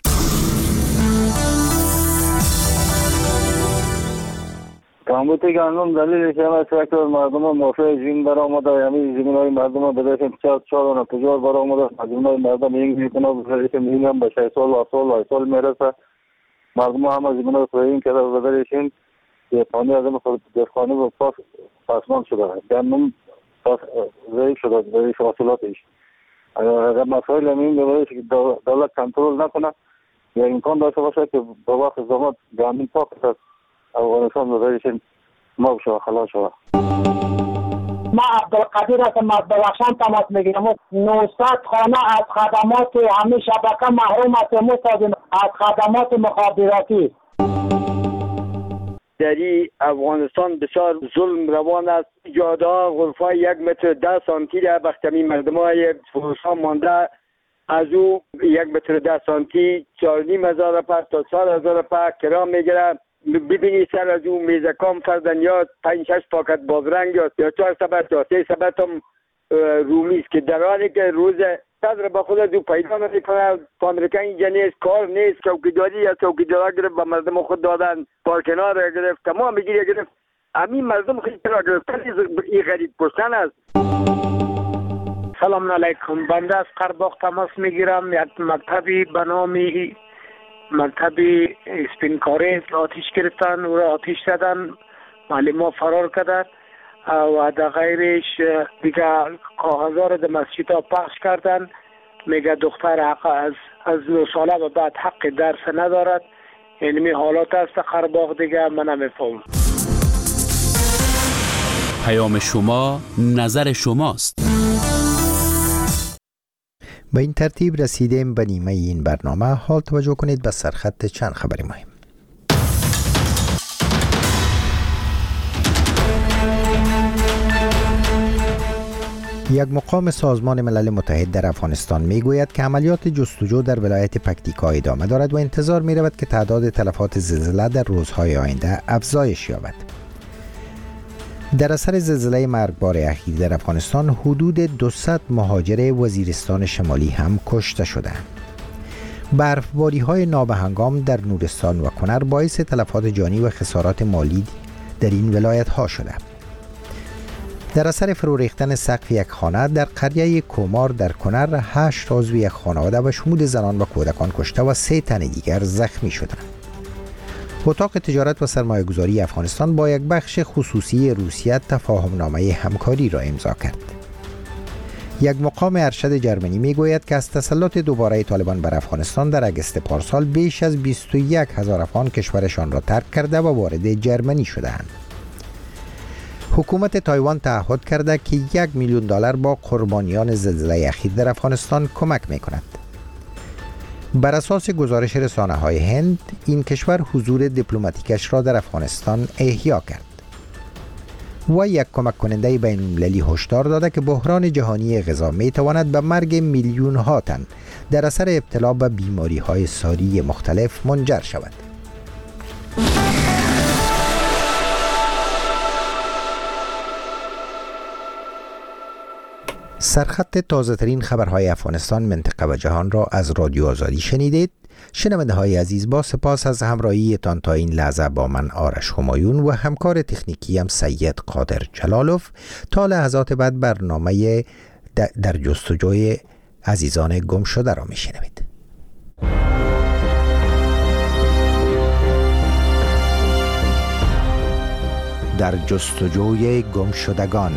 کامبوتی گندم دلیلش هم است که مردم موافق زمین برآمده، یعنی زمین‌های مردم بدهشون چهار چهار و تجار برآمده، زمین‌های مردم این میکنه بدهشون میگم به شش سال و سال و سال میرسه. مردم هم زمین‌های پایین کرده بدهشون یه پانی از این خود دفخانه و پاس پاسمان شده. گندم پاس ضعیف شده، ضعیف حاصلاتش. اگر مسائل همین بباید که دولت کنترل نکنه یا امکان داشته باشه که به وقت زمان گندم پاک است افغانستان بذارشن ما بشه خلاص شد. ما عبدالقدیر هستم از بلخشان تماس میگیرم. نهصد خانه از خدمات همه شبکه محروم است، از خدمات مخابراتی. در افغانستان بسیار ظلم روان است. جاده غرفه یک متر ده سانتی را وقتی مردم های فروشان مانده از او یک متر ده سانتی چهار نیم هزار پا تا چهار هزار پا کرام میگیره. ببینی سر از او میزکام فردن یا پنج شش پاکت بازرنگ یا چهار سبت یا سه سبت هم رومی است که در حالی که روز صدر با خود از او پیدا نمیکنه. امریکا اینجا نیست، کار نیست، چوکیداری یا چوکیدارا گرفت به مردم خود دادن، پارکنار را گرفت، تمام بگیری گرفت. همین مردم خیلی را گرفتن این غریب پرسن است. سلام علیکم، بنده از قرباق تماس میگیرم. یک مکتبی به نام مکتب اسپینکاری آتیش گرفتن، او را آتیش زدن، معلم ها فرار کردن و در غیرش دیگه کاغذها را در مسجد ها پخش کردن. میگه دختر حق از از نه ساله و بعد حق درس ندارد. اینمی حالات است قرباق دیگه من نمیفهم. پیام شما نظر شماست. به این ترتیب رسیدیم به نیمه این برنامه. حال توجه کنید به سرخط چند خبری مهم. یک مقام سازمان ملل متحد در افغانستان می گوید که عملیات جستجو در ولایت پکتیکا ادامه دارد و انتظار می رود که تعداد تلفات زلزله در روزهای آینده افزایش یابد. در اثر زلزله مرگبار اخیر در افغانستان حدود دویست مهاجر وزیرستان شمالی هم کشته شدند. برفباری های نابهنگام در نورستان و کنر باعث تلفات جانی و خسارات مالی در این ولایت ها شده. در اثر فرو ریختن سقف یک خانه در قریه کومار در کنر هشت عضو یک خانواده و شمول زنان و کودکان کشته و سه تن دیگر زخمی شدند. اتاق تجارت و سرمایه‌گذاری افغانستان با یک بخش خصوصی روسیه تفاهمنامه همکاری را امضا کرد. یک مقام ارشد جرمنی میگوید که از تسلط دوباره طالبان بر افغانستان در اگست پارسال بیش از بیست و یک هزار افغان کشورشان را ترک کرده و وارد جرمنی شده‌اند. حکومت تایوان تعهد کرده که یک میلیون دلار با قربانیان زلزله اخیر در افغانستان کمک می‌کند. بر اساس گزارش رسانه‌های هند، این کشور حضور دیپلماتیکش را در افغانستان احیا کرد. و یک کمک کننده بین‌المللی هشدار داده که بحران جهانی غذا می‌تواند به مرگ میلیون‌ها تن در اثر ابتلا به بیماری‌های ساری مختلف منجر شود. سرخط تازه ترین خبرهای افغانستان، منطقه و جهان را از رادیو آزادی شنیدید. شنونده های عزیز، با سپاس از همراهی تان تا این لحظه با من آرش همایون و همکار تکنیکی هم سید قادر جلالوف. تا لحظات بعد برنامه در جستجوی عزیزان گم شده را می شنوید. در جستجوی گم شدگان.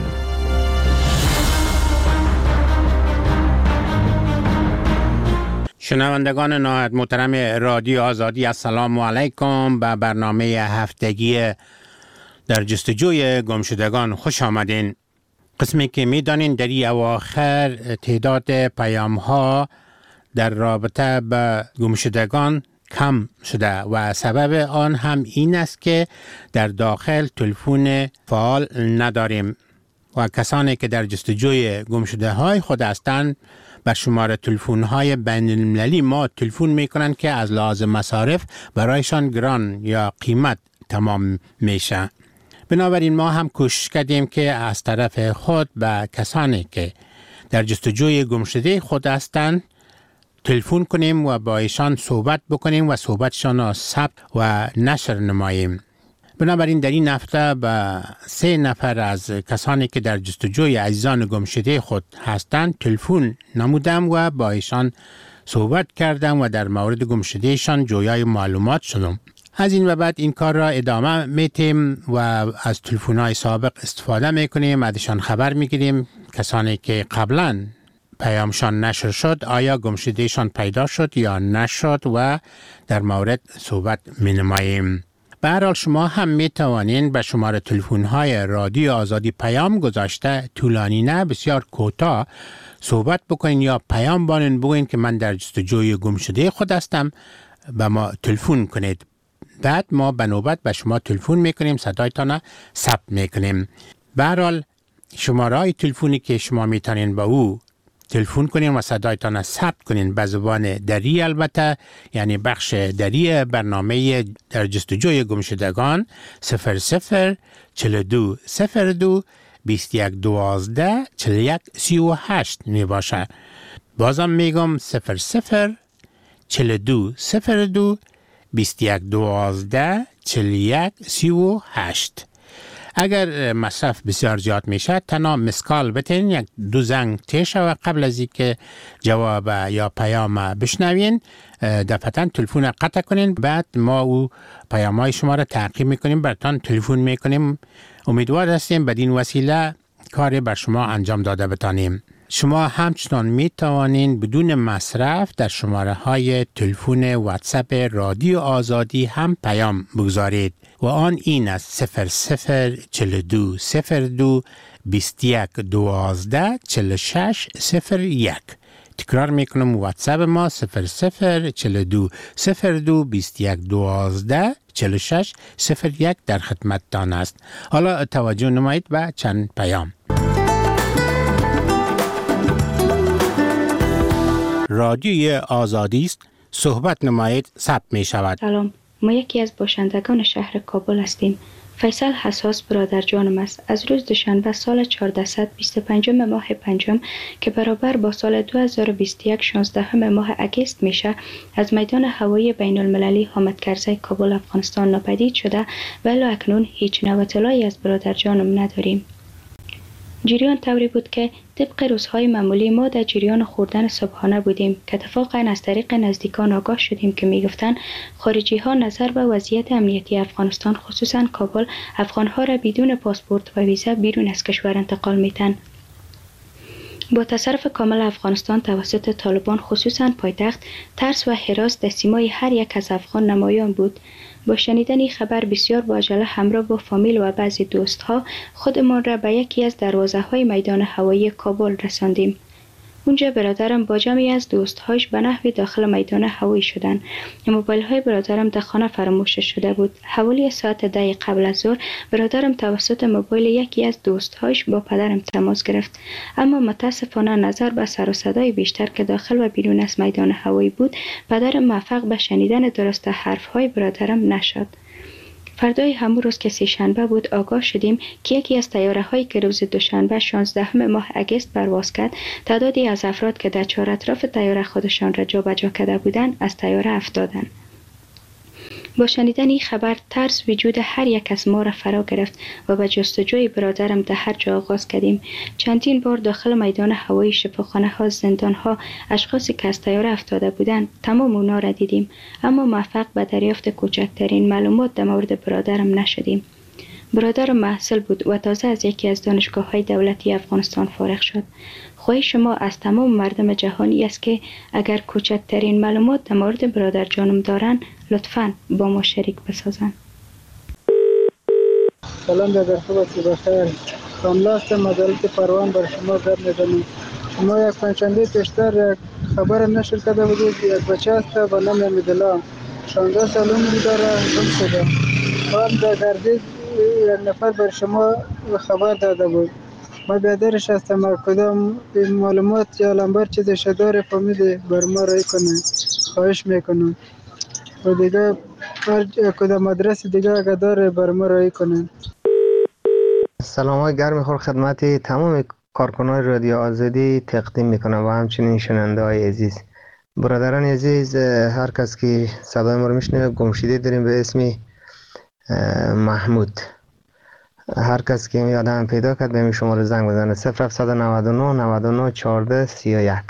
شنوندگان نهایت محترم رادیو آزادی، السلام علیکم. به برنامه هفتگی در جستجوی گمشدگان خوش آمدین. قسمی که میدانین در این اواخر تعداد پیام ها در رابطه به گمشدگان کم شده و سبب آن هم این است که در داخل تلفن فعال نداریم و کسانی که در جستجوی گمشده های خود هستند بر شماره تلفن های بین المللی ما تلفن میکنند که از لحاظ مصارف برایشان گران یا قیمت تمام میشه. بنابراین ما هم کوشش کردیم که از طرف خود به کسانی که در جستجوی گمشده خود هستند تلفن کنیم و با ایشان صحبت بکنیم و صحبتشان را ثبت و نشر نماییم. بنابراین در این هفته به سه نفر از کسانی که در جستجوی عزیزان گمشده خود هستند تلفن نمودم و با ایشان صحبت کردم و در مورد گمشدهشان جویای معلومات شدم. از این و بعد این کار را ادامه میتیم و از تلفن‌های سابق استفاده میکنیم، ازشان خبر میگیریم. کسانی که قبلا پیامشان نشر شد آیا گمشدهشان پیدا شد یا نشد و در مورد صحبت مینماییم. به هر حال شما هم می توانید به شماره تلفن های رادیو آزادی پیام گذاشته، طولانی نه، بسیار کوتاه صحبت بکنین یا پیام بانین بگوین که من در جستجوی گم شده خود هستم، به ما تلفن کنید. بعد ما به نوبت به شما تلفن میکنیم، صدایتان ثبت میکنیم. به هر حال شماره های تلفنی که شما میتونین با او تلفن کنین و صدایتان ثبت کنین به زبان دری، البته یعنی بخش دری برنامه در جستجوی گمشدگان صفر صفر چهل دو صفر دو بیست و یک دوازده چهل و یک سی و هشت می باشه. بازم میگم صفر صفر چهل و دو صفر دو بیست و یک دوازده چهل و یک سی و هشت. اگر مصرف بسیار زیاد میشه تنها مسکال بتین، یک دو زنگ تیشه و قبل از اینکه جواب یا پیام بشنوین دفعتا تلفن قطع کنین، بعد ما او پیام های شما را تعقیب میکنیم، براتان تلفن میکنیم. امیدوار هستیم بدین وسیله کاری بر شما انجام داده بتانیم. شما همچنان می توانین بدون مصرف در شماره های تلفن واتساپ رادیو آزادی هم پیام بگذارید و آن این است صفر صفر چهل و دو صفر دو بیست و یک دوازده چهل و شش صفر یک. تکرار میکنم واتساپ ما صفر صفر چهل و دو صفر دو بیست و یک دوازده چهل و شش صفر یک در خدمتتان است. حالا توجه نمایید به چند پیام. رادیوی آزادی است، صحبت نمایید، ثبت می شود. سلام، ما یکی از باشندگان شهر کابل هستیم. فیصل حساس برادر جانم است. از روز دوشنبه سال چهارصد و بیست و پنج ماه پنجم که برابر با سال دو هزار و بیست و یک شانزده ماه اگست میشه، از میدان هوایی بین المللی حامد کرزی کابل افغانستان ناپدید شده و الی اکنون هیچ نوع اطلاعی از برادر جانم نداریم. جریان طوری بود که طبق روزهای معمولی ما در جریان خوردن صبحانه بودیم که اتفاقاً از طریق نزدیکان آگاه شدیم که میگفتند خارجی ها نظر به وضعیت امنیتی افغانستان خصوصاً کابل افغانها را بدون پاسپورت و ویزا بیرون از کشور انتقال میتن. با تصرف کامل افغانستان توسط طالبان خصوصاً پایتخت، ترس و هراس در سیمای هر یک از افغان نمایان بود. با شنیدن این خبر بسیار با عجله همراه با فامیل و بعضی دوستها خودمان را به یکی از دروازه های میدان هوایی کابل رساندیم. اونجا برادرم با جمعی از دوستهاش به نحوی داخل میدان هوایی شدند. موبایل های برادرم در خانه فراموش شده بود. حوالی ساعت ده قبل از ظهر برادرم توسط موبایل یکی از دوستهاش با پدرم تماس گرفت، اما متاسفانه نظر به سر و صدای بیشتر که داخل و بیرون از میدان هوایی بود، پدرم موفق به شنیدن درست حرف های برادرم نشد. فردای همون روز که سه شنبه بود آگاه شدیم که یکی از طیاره هایی که روز دوشنبه شانزده ماه اگست پرواز کرد، تعدادی از افراد که در چهار اطراف طیاره خودشان را جابجا کرده بودند از طیاره افتادند. با شنیدن این خبر ترس وجود هر یک از ما را فرا گرفت و به جستجوی برادرم در هر جا آغاز کردیم. چندین بار داخل میدان هوایی، شفاخانه ها، زندان ها، اشخاصی که از طیاره افتاده بودند تمام اونا را دیدیم، اما موفق به دریافت کوچکترین معلومات در مورد برادرم نشدیم. برادرم محصل بود و تازه از یکی از دانشگاه های دولتی افغانستان فارغ شد. خواهش شما از تمام مردم جهانی است که اگر کوچکترین معلومات در مورد برادر جانم دارن لطفاً با ما شریک بسازن. سلام برادر، خوب هستی؟ بخیر. کاملا هستم. مدارک پروان بر شما زد میزنم. شما یک پنجشنبه پیشتر خبر نشر کرده بودید یک بچه هست به نام امیدالله، شانزده سال عمر داره، گم شده. هم در گردید یک نفر بر شما خبر داده بود. ما بیادرش هستم. کدام معلومات یا لمبر چیزش داره فهمیده بر ما رای کنه، خواهش میکنم. و دیگه کدام آدرس دیگه اگه داره بر ما رای کنه. سلام های گرم خور خدمت تمام کارکنان رادیو آزادی تقدیم میکنم و همچنین شنونده های عزیز. برادران عزیز، هر کس که صدای ما رو میشنوه گمشده داریم به اسم محمود. هر کس که می آدم پیدا کرد به می شماره زنگ بزنه صفر هفتصد و نود و نه نود و نه چهارده سی و یک.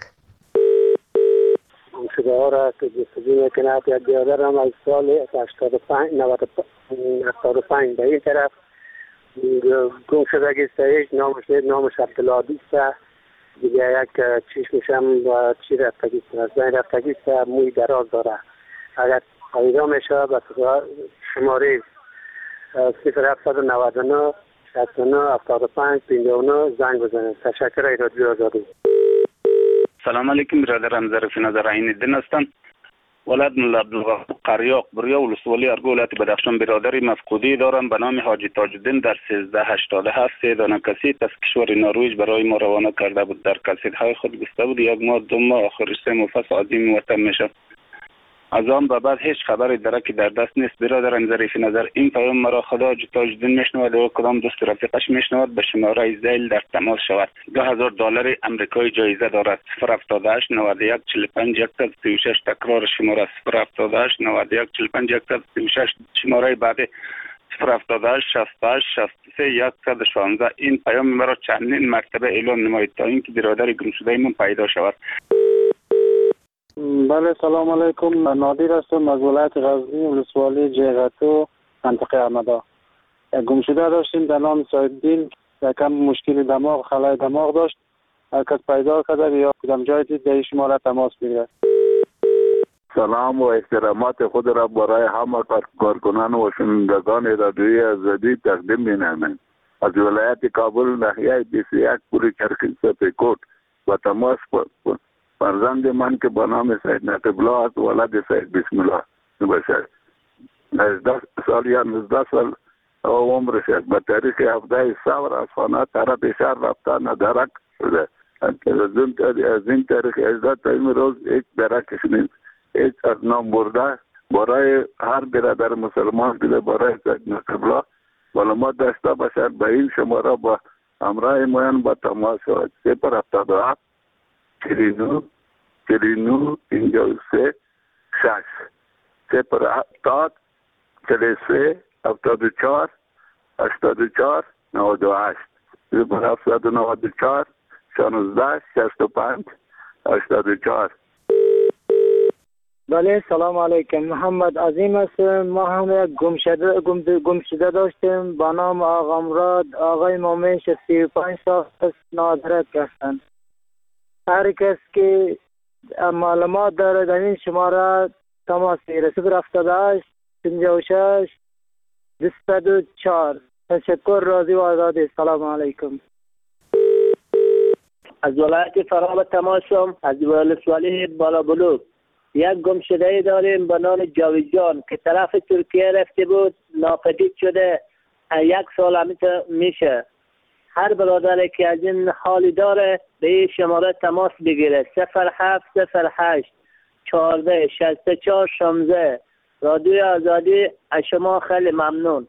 گمشده ها را که جستجو میکنه، یک برادرم از سال هشتاد و پنج هفتاد و پنج به این طرف گمشدگی است. نامش نامش عبدالعادی است. دیگه یک چشمش هم با چی رفتگی است، از بین رفتگی است، موی دراز داره. اگر پیدا میشه به شماره صفر هفتصد و نود و نه شصت و نه هفتاد و پنج پنجاه و نه زنگ بزنید. تشکر. رادیو آزادی. سلام علیکم، برادرم ظریف نظر عین الدین هستم. ولد عبدالغفور قریاق بریا ولسوالی ارگو ولایت بدخشان برادری مفقودی دارم به نام حاجی تاج الدین در سیزده هشتاد و هفت سه دانه کسیت از کشور نروژ برای ما روانه کرده بود. در کسیت‌های خود گفته بود یک ماه دو ماه آخر سه مفصل عظیم وطن میشه. از آن به بعد هیچ خبری درکی در دست نیست. برادرم ظریف نظر این پیام مرا خدا حاجی تاج الدین میشنود و کدام دوست رفیقش میشنود به شماره زیل در تماس شود. دو هزار دلار آمریکایی جایزه دارد. صفر هفتاد و هشت نود و یک چهل و پنج صد و سی و شش تکرار شماره صفر هفتاد و هشت نود و یک چهل و پنج صد و سی و شش شماره بعدی صفر هفتاد و هشت شصت و هشت شصت و سه صد و شانزده. این پیام مرا چندین مرتبه اعلام نمایید تا اینکه برادر گم شده من پیدا شود. بله سلام علیکم، نادر هستم از ولایت غزنی ولسوالی جیغتو منطقه احمدا. گم شده داشتیم به نام سعیدالدین، یکم مشکل دماغ خلای دماغ داشت. هر کس پیدا کرده یا کدام جای دید در شما تماس بگیرد. سلام و احترامات خود را برای همه کارکنان و شنوندگان رادیوی آزادی تقدیم می‌نمایم. از ولایت کابل ناحیه بیست و یک پوری چرخی سپیکوت و تماس فرزند من که به نام سید نقیب الله است، ولد سید بسم الله باشد. نوزده سال یا نوزده سال عمر شد. به تاریخ هفده سور از خانه طرف شهر رفته ندرک شده. از این تاریخ هجده تا این روز یک درکش نیست. هیچ از نام برده برای هر برادر مسلمان دیده برای سید نقیب الله معلومات داشته باشد. به این شماره با همراه موین با تماس شود. صفر هفتاد و هفت چلینو چلینو اینجا سه شش صفر هفتاد چلی سه هفتاد و چهار هشتاد و چهار نود و هشت صفر هفتاد و نود و چهار شانزده شصت و پنج هشتاد و چهار. بله سلام علیکم، محمد عظیم هستم. ما هم یک گم شده گم گم شده داشتیم با نام آقا مراد آقای مومن سی و پنج سال است، نادرک هستند. هر کس که معلومات داره در این شماره تماس بگیره. صفر هفتاد و هشت پنجاه و شش دویست و چهار. تشکر، راضی و آزادی. سلام علیکم. از ولایت فراه تماسم از ولسوالی بالا بلوک. یک گم شده داریم به نام جاوید که طرف ترکیه رفته بود، ناپدید شده. یک سال همیشه میشه. هر برادر که از این حالی داره به این شماره تماس بگیره. صفر هفت صفر هشت چهارده شصت و چهار شانزده. رادیوی آزادی از شما خیلی ممنون.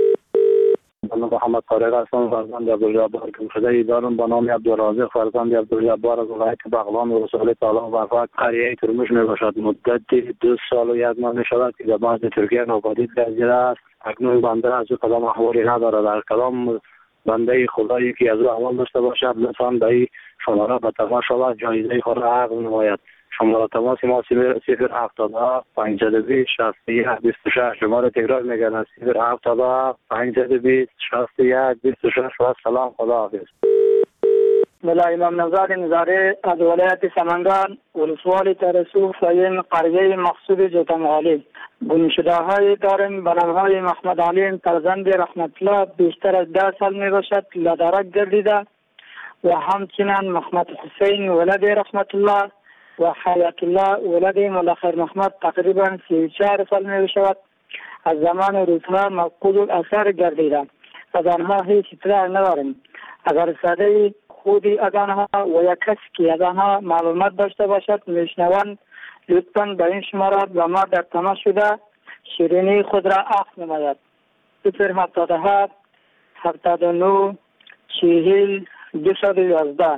من محمد طارق هستم، فرزند عبدالجبار گم شده دارم به نام عبدالرازق فرزند عبدالجبار از ولایت بغلان و رسول تعالی برفت. قریه ترمش می باشد. مدت دو سال و یک ماه می شود که در بعض ترکیه ناپدید گردیده است. اکنون بنده از او کدام احوالی نداره. در کدام بنده خدایی که از او احوال داشته باشد لطفاً به این شماره به تماس شود، جایزه خود را عقد نماید. شماره تماس ما صفر هفتاد و هفت پانصد و بیست شصت و یک بیست و شش. شماره تکرار میگردم صفر هفتاد و هفت پانصد و بیست شصت و یک بیست و شش. و سلام، خدا حافظ. ملا امام نوزاد نظاره از ولایت سمنگان ولسوالی ترسو فاین قریه مقصود جوتمغالی. گم شده های داریم به نام های محمد علیم فرزند رحمت الله، بیشتر از ده سال می باشد، لدرک گردیده. و همچنین محمد حسین ولد رحمت الله و حیات الله ولد ملاخر محمد تقریبا سی و چهار سال می باشد. از زمان روزها مفقود الاثر گردیده. از آنها هیچ اطلاع نداریم. اگر ساده خودی از آنها و یک کسی که از آنها معلومات داشته باشد میشنوند لطفاً به این شماره با ما در تماس شده شیرینی خود را عقد نماید. صفر هفتاد و هفت هفتاد و نه چهل دویست و یازده.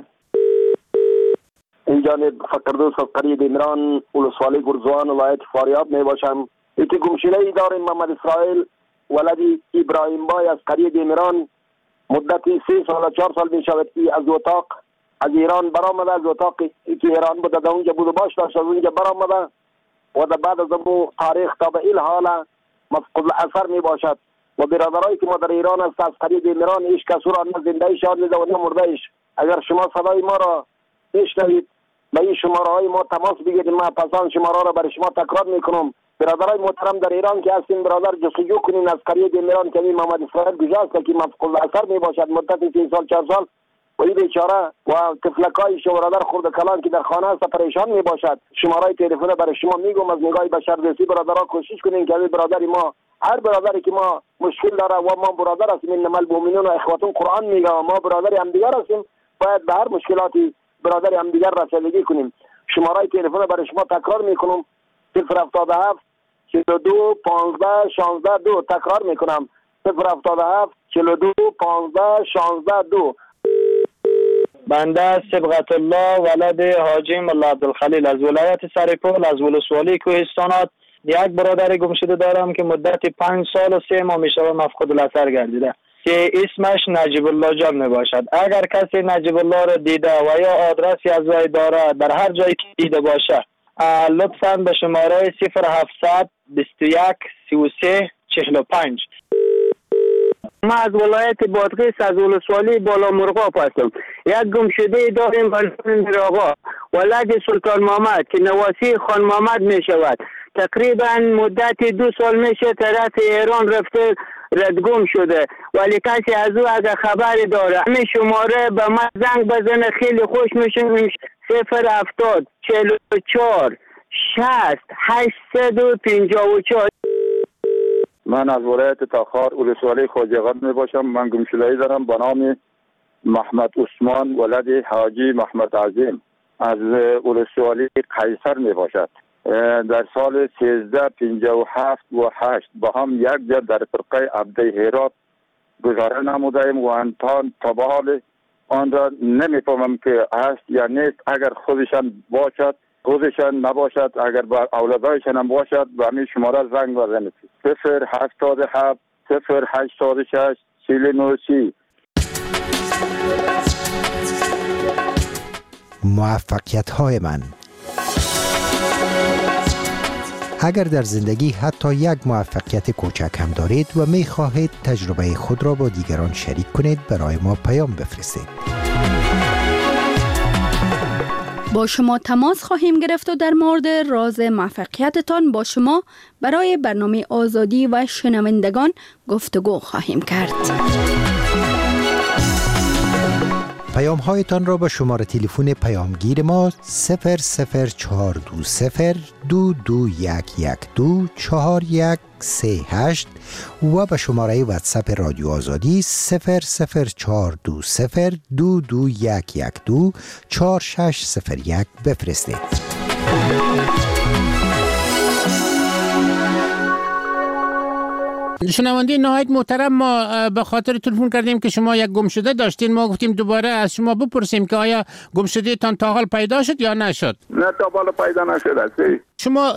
این جانب فکردوست از قریه دیمران ولسوالی گرزوان ولایت فاریاب می باشم. یکی گمشده ای داریم محمد اسرائیل ولدی ابراهیم بای از قریه دیمران. مدتی سه سال چهار سال می شود که از اتاق از ایران برآمده. از اتاقی که ایران بوده در اونجا بود و باش داشت از اونجا برآمده و در بعد از امو تاریخ تا به این حال مفقود الاثر می باشد. و برادرایی که ما در ایران است از قریه دیمران هیچ کس او را نه زنده شاد دیده و نه مرده ایش. اگر شما صدای ما را بشنوید به این شماره های ما تماس بگیرید. ما پسان شماره را برای شما تکرار میکنم. برادرای محترم در ایران که هستین برادر جستجو کنین از قریه دیمران که محمد اسرائیل کجاست که مفقود الاثر می باشد. مدت سه سال چهار سال و این بیچاره و طفلکای شما برادر خرد کلان که در خانه است پریشان می باشد. شماره تلفن برای شما میگم از نگاه بشردوستی برادرها کوشش کنین که برادری ما، هر برادری که ما مشکل داره و ما برادر هستیم، انما المؤمنون و اخوتون قرآن میگه و ما برادر هم دیگر هستیم، باید به هر مشکلاتی برادر هم دیگر رسیدگی کنیم. شماره تلفن برای شما تکرار میکنم: صفر هفتاد و هفت چهل و دو پانزده شانزده دو. تکرار میکنم: صفر هفتاد و هفت چهل و دو پانزده شانزده دو. بنده صبغت الله ولد حاجی ملا عبدالخلیل از ولایت سرپل از ولسوالی کوهستانات یک برادر گم شده دارم که مدت پنج سال و سه ماه می شود مفقود الاثر گردیده که اسمش نجیب الله جان می باشد. اگر کسی نجیب الله را دیده و یا آدرسی از وی داره در هر جایی که دیده باشه لطفاً به شماره صفر هفتصد بیست و یک سی و سه چهل و پنج. ما از ولایت بادغیس از ولسوالی بالا مرغاب هستم. یک گمشده داریم بر آقا ولد سلطان محمد که نواسی خان محمد می شود. تقریبا مدت دو سال میشه طرف ایران رفته ردگم شده، ولی کسی از او اگر خبری داره همین شماره به من زنگ بزنه خیلی خوش میشه. صفر هفتاد چهل و چهار شصت هشتصد و پنجاه و چهار. من از ولایت تاخار ولسوالی خواجه‌قد می باشم. من گمشده‌ای دارم به نام محمد عثمان ولد حاجی محمد عظیم از ولسوالی قیصر می باشد. در سال سیزده پنجاه و هفت و هشت با هم یک جا در فرقه عبده هرات گذاره نمودیم و انتان تبال آن را نمیفهمم که هست یا نیست. اگر خودشان باشد خودشان نباشد، اگر با اولادایشان هم باشد به همین شماره زنگ بزنید: صفر هفتاد و هفت صفر هشتاد و شش چهل و نه سی. موفقیت های من. اگر در زندگی حتی یک موفقیت کوچک هم دارید و می خواهید تجربه خود را با دیگران شریک کنید، برای ما پیام بفرستید. با شما تماس خواهیم گرفت و در مورد راز موفقیتتان با شما برای برنامه آزادی و شنوندگان گفتگو خواهیم کرد. پیام هایتان را به شماره تلفن پیامگیر ما صفر صفر چهار دو صفر دو دو یک یک دو چهار یک سه هشت و به شماره واتساپ رادیو آزادی صفر صفر چهار دو صفر دو دو یک یک دو چهار شش صفر یک بفرستید. شنونده نهایت محترم، ما به خاطر تلفن کردیم که شما یک گمشده داشتین. ما گفتیم دوباره از شما بپرسیم که آیا گمشده تان تا حال پیدا شد یا نشد؟ نه تا حال پیدا نشد. شما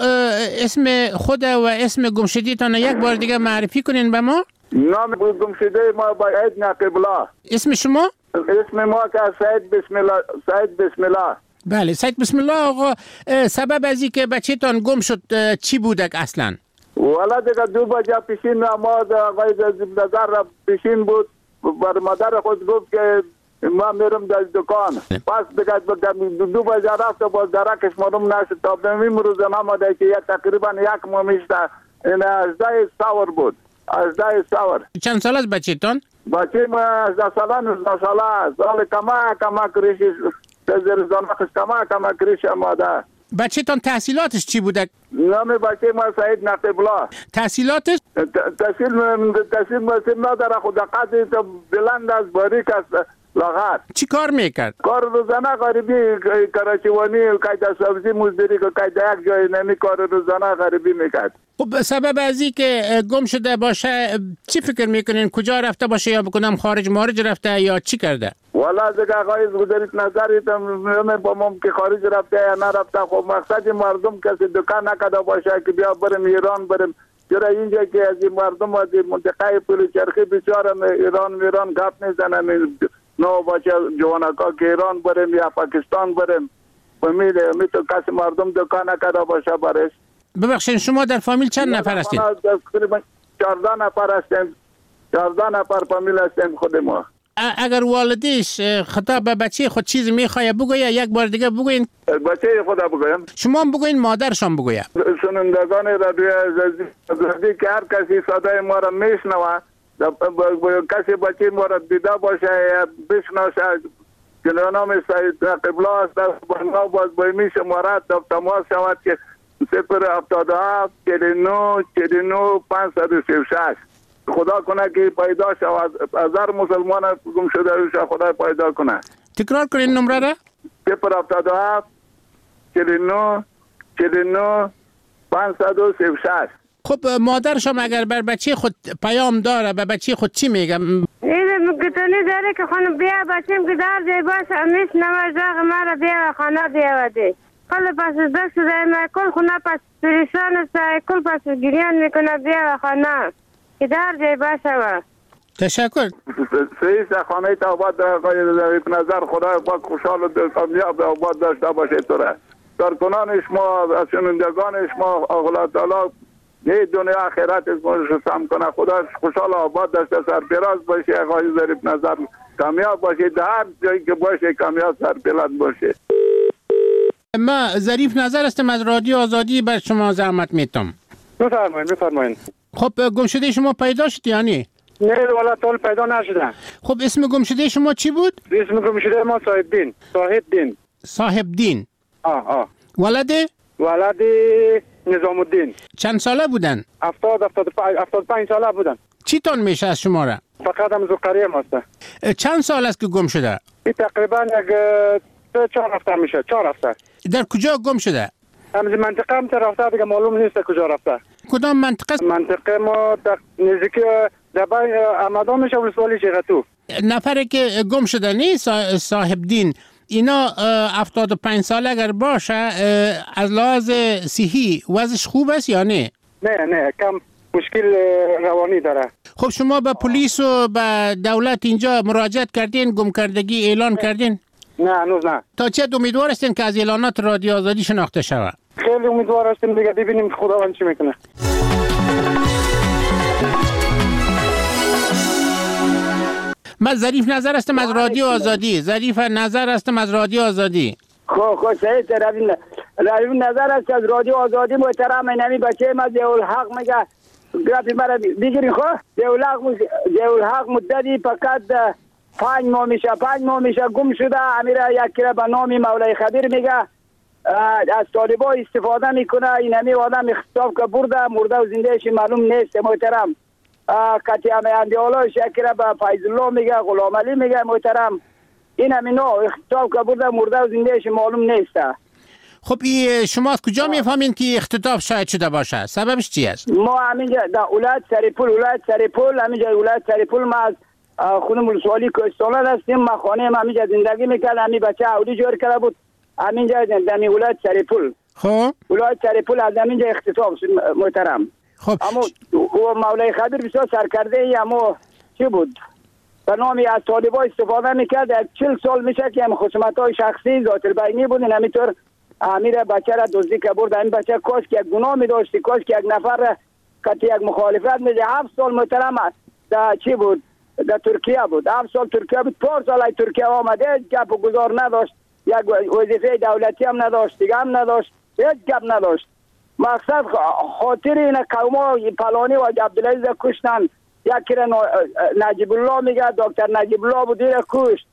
اسم خود و اسم گمشده تان یک بار دیگه معرفی کنین به ما. نام گمشده ما باید نقیب الله. اسم شما؟ اسم ما که سید بسم الله. سید بسم الله. بله سید بسم الله. آقا سبب از اینکه بچه تان گم شد چی بودک اصلا؟ والا دیگه دو بجه پیشین نماز آقای نظر را پیشین بود. بر مادر خود گفت که ما میرم در دکان. پس دیگه دو بجه رفت و باز درکش مارم نشد. تا به این روز نماده که یک تقریبا یک ماه میشته. این ازده سور بود. ازده سور. چند سال از بچه تان؟ بچه ما ازده ساله نوزده ساله. سال کما کما کریشی تزیر زنخش کما کما کریش آماده. بچه تان تحصیلاتش چی بوده؟ نام بچه ما سید نقیب الله. تحصیلاتش؟ تحصیل تحصیل مسیم نداره، خود قدری تا بلند از باریک است لاغر. چی کار میکرد؟ کار روزانه غریبی کراچیوانی و قید سبزی مزدوری که قید یک جای نمی کار روزانه غریبی میکرد. خب سبب از این که گم شده باشه چی فکر میکنین؟ کجا رفته باشه یا بکنم خارج مارج رفته یا چی کرده؟ والا دیگه آقای گذاریش نظری تم با مم که خارج رفته یا نرفته. خب مقصد مردم کسی دکان نکده باشه که بیا بریم ایران بریم. چرا اینجا که از این مردم از منطقه پل چرخی بیچاره ایران میران گپ میزنن. نو بچه جوانکا که ایران بریم یا پاکستان بریم بمیده میتو کسی مردم دکان نکده باشه برش. ببخشید شما در فامیل چند نفر هستید؟ تقریبا چهارده نفر هستیم. چهارده نفر فامیل هستیم خود ما. اگر والدیش خطاب به بچه خود چیز میخواه بگویه یک بار دیگه بگوین. بچه خدا بگویم. شما هم بگوین مادرشان بگویه. سنندگان رادیو آزادی که هر کسی صدای ما را میشنوه کسی بچه ما را دیده باشه یا بشناسه که نام سید قبله است در بانگاه باز بایمی شمارت در تماس شود که صفر هفتاد و هفت چهل و نه چهل و نه پانصد و سی و شش. خدا کنه که پیدا شود از هر مسلمان گم شده روش خدا پیدا کنه. تکرار کنین نمره را. صفر هفتاد و هفت چهل و نه چهل و نه پانصد و سی و شش. خب مادرشم اگر بر بچه خود پیام داره به بچه خود چی میگم؟ این گتونی داره که خانم بیا بچیم که در جای باشه امیش نمازاق مرا بیا خانه بیا وده کل پس دست دایم کل خونه پس پریشان است کل پس گریان میکنه بیا خانه که در جای باشه و تشکر. سیست خانه تا آباد در نظر خدا پاک خوشحال و کامیاب آباد داشته باشه توره کارکنان شما از شنوندگان شما الله تعالی نه دنیا آخرت از سم کنه خدا خوشحال آباد داشته سرپراز باشه آقای ظریف نظر کامیاب باشه در هر جایی که باشه کامیاب سرپراز باشه. ما ظریف نظر هستم از رادیو آزادی بر شما زحمت میتم. بفرمایید بفرمایید. خب گمشده شما پیدا شد یعنی؟ نه والا طول پیدا نشده. خب اسم گمشده شما چی بود؟ اسم گمشده ما صاحب دین. صاحب دین. صاحب دین. آه آه. ولده؟ ولده نظام الدین. چند ساله بودن؟ هفتاد هفتاد هفتاد پنج ساله بودن. چی تان میشه از شما را؟ فقط هم زوقریه ماسته. چند سال است که گم شده؟ این تقریبا یک چهار هفته میشه. چهار هفته. در کجا گم شده؟ همز منطقه هم رفته دیگه معلوم نیست کجا رفته. کدام منطقه؟ منطقه ما نزدیک دبای آماده میشه ولسوالی چغتو. نفری که گم شده نیست صاحب دین اینا هفتاد و پنج سال اگر باشه از لحاظ صحی وضعش خوب است یا نه؟ نه نه کم مشکل روانی داره. خب شما به پلیس و به دولت اینجا مراجعت کردین گم کردگی اعلان کردین؟ نه هنوز نه. تا چه امیدوار هستین که از اعلانات رادیو آزادی شناخته شود؟ خیلی امیدوار هستیم دیگه ببینیم خداوند چی میکنه. من ظریف نظر هستم از رادیو آزادی. ظریف نظر هستم از رادیو آزادی. خب خب صحیح روی روی نظر است از رادیو آزادی محترم اینمی بچه ما ضیاء الحق میگه گرافی مرا بگیرین. خب ضیاء الحق ضیاء الحق مدتی فقط پنج ماه میشه پنج ماه میشه گم شده. امیره یک کره به نام مولای خبیر میگه از طالبا استفاده میکنه. اینمی آدم اختطاف که برده مرده و زندهش معلوم نیست محترم. کتی همه اندیالا شکره به فیض الله میگه غلام علی میگه محترم. این همین نوع اختطاف که برده مرده و زندهش معلوم نیست. خب شما از کجا میفهمین که اختطاف شاید شده باشه؟ سببش چی است؟ ما همینجا در ولایت سرپول ولایت سرپول همینجا ولایت سرپول ما از خونه ولسوالی کوهستان هستیم. ما خانه ما همینجا زندگی میکرد. همین بچه اولی جور کرده بود همینجا در ولایت سرپول. خب ولایت سرپول از همینجا اختطاف شد محترم. خب اما او مولای خبیر بسیار سرکرده ای اما چی بود به نامی از طالبا استفاده میکرد. چل سال میشه که هم خصومت های شخصی ذات البینی بود. این همینطور امیر بچه را دزدی که برد. این بچه کاش که یک گناه میداشتی کاش که یک نفر کتی یک مخالفت میده. هفت سال محترم در چی بود در ترکیه بود. هفت سال ترکیه بود. پار سال ای ترکیه آمده گپ و گذار نداشت. یک وظیفه دولتی هم نداشت دیگه هم نداشت هیچ گپ نداشت. مقصد خاطر این قوما پلانی و عبدالعزیز کشتن. یکی را نجیب الله میگه دکتر نجیب الله بود دیره کشت.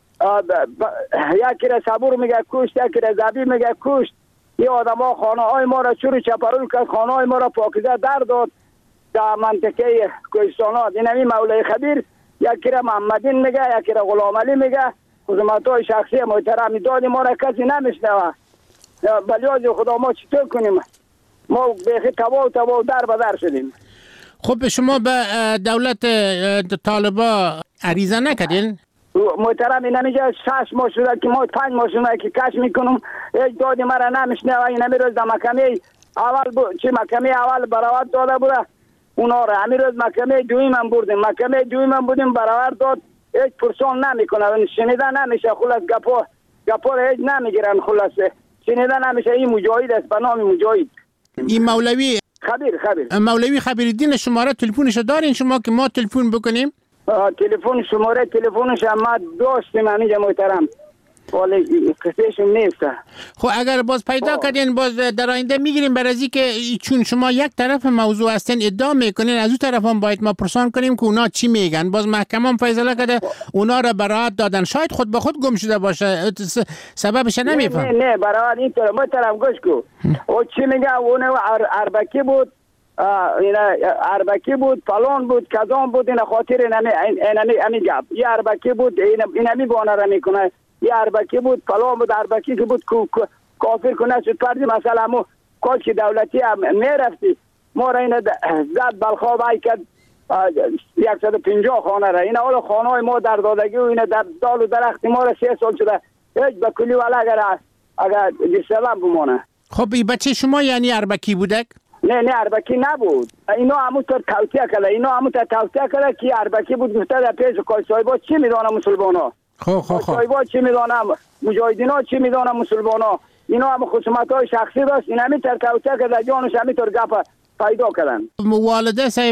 یکی را صبور میگه کشت. یکی را زبی میگه کشت. این آدم ها خانه های ما را چوری چپرول کرد. خانه های ما را پاکیزه در داد در منطقه کوهستانات. این همین مولای خبیر یکی را محمدین میگه یکی را غلام علی میگه خدمت های شخصی محترم داد ما را کسی نمیشنوه. بلیاز خدا ما چطور کنیم؟ ما بیخی تباه تباه در بدر شدیم. خب شما به دولت طالبا عریضه نکردین؟ محترم این همیجا شش ماه شده که ما پنج ماه شده که کش میکنم هیچ دادی مرا نمیشنه و این همی روز در محکمه اول بود چی محکمه اول براورد داده بوده اونا را. همی روز محکمه دویم هم بردیم محکمه دویم هم بودیم براورد داد هیچ پرسان نمیکنه شنیده نمیشه. خلاص گپا گپا را هیچ نمیگیرن. خلاصه شنیده نمیشه. این مجاهد است به نام مجاهد. این مولوی خبیر خبیر مولوی خبیرالدین شماره تلفنشو دارین شما که ما تلفن بکنیم؟ تلفن شماره تلفنش ما داشتیم همینجا محترم. ولی قصهش نیست. خب اگر باز پیدا کردین باز در آینده میگیریم برای که چون شما یک طرف موضوع هستین ادعا میکنین، از اون طرف هم باید ما پرسان کنیم که اونا چی میگن. باز محکمه هم فیصله کرده اونا را براحت دادن، شاید خود به خود گم شده باشه، سببش نمیفهم. نه نه براحت این طرف ما طرف گوش کو. او چی میگه اون اربکی بود، اینا اربکی بود، فلان بود، کذان بود، اینا خاطر اینا اینا اینا گپ. یه اربکی بود، اینا اینا میگونه را میکنه. یه اربکی بود، فلان بود، اربکی که بود کافر کنه شد پردی مثلا مو کاش دولتی میرفتی ما را این زد بلخواب ای کرد صد و پنجاه خانه را. این اول خانه های ما در دادگی و این در دال و درخت ما را سه سال شده هیچ به کلی ولی اگر اگر جسلم بمانه. خب این بچه شما یعنی اربکی بودک؟ نه نه اربکی نبود. اینا همون طور توصیه کرده، اینا همون طور توصیه کرده که اربکی بود. گفته در پیش کاشایبا چی میدانه مسلمان ها؟ خب خب خب کاشایبا چی میدانه؟ مجاهدین ها چی میدانه مسلمان ها؟ اینا هم خصومت های شخصی داشت. این همین طور توصیه کرده جانش همین طور گپ پیدا کردن. والده صاحب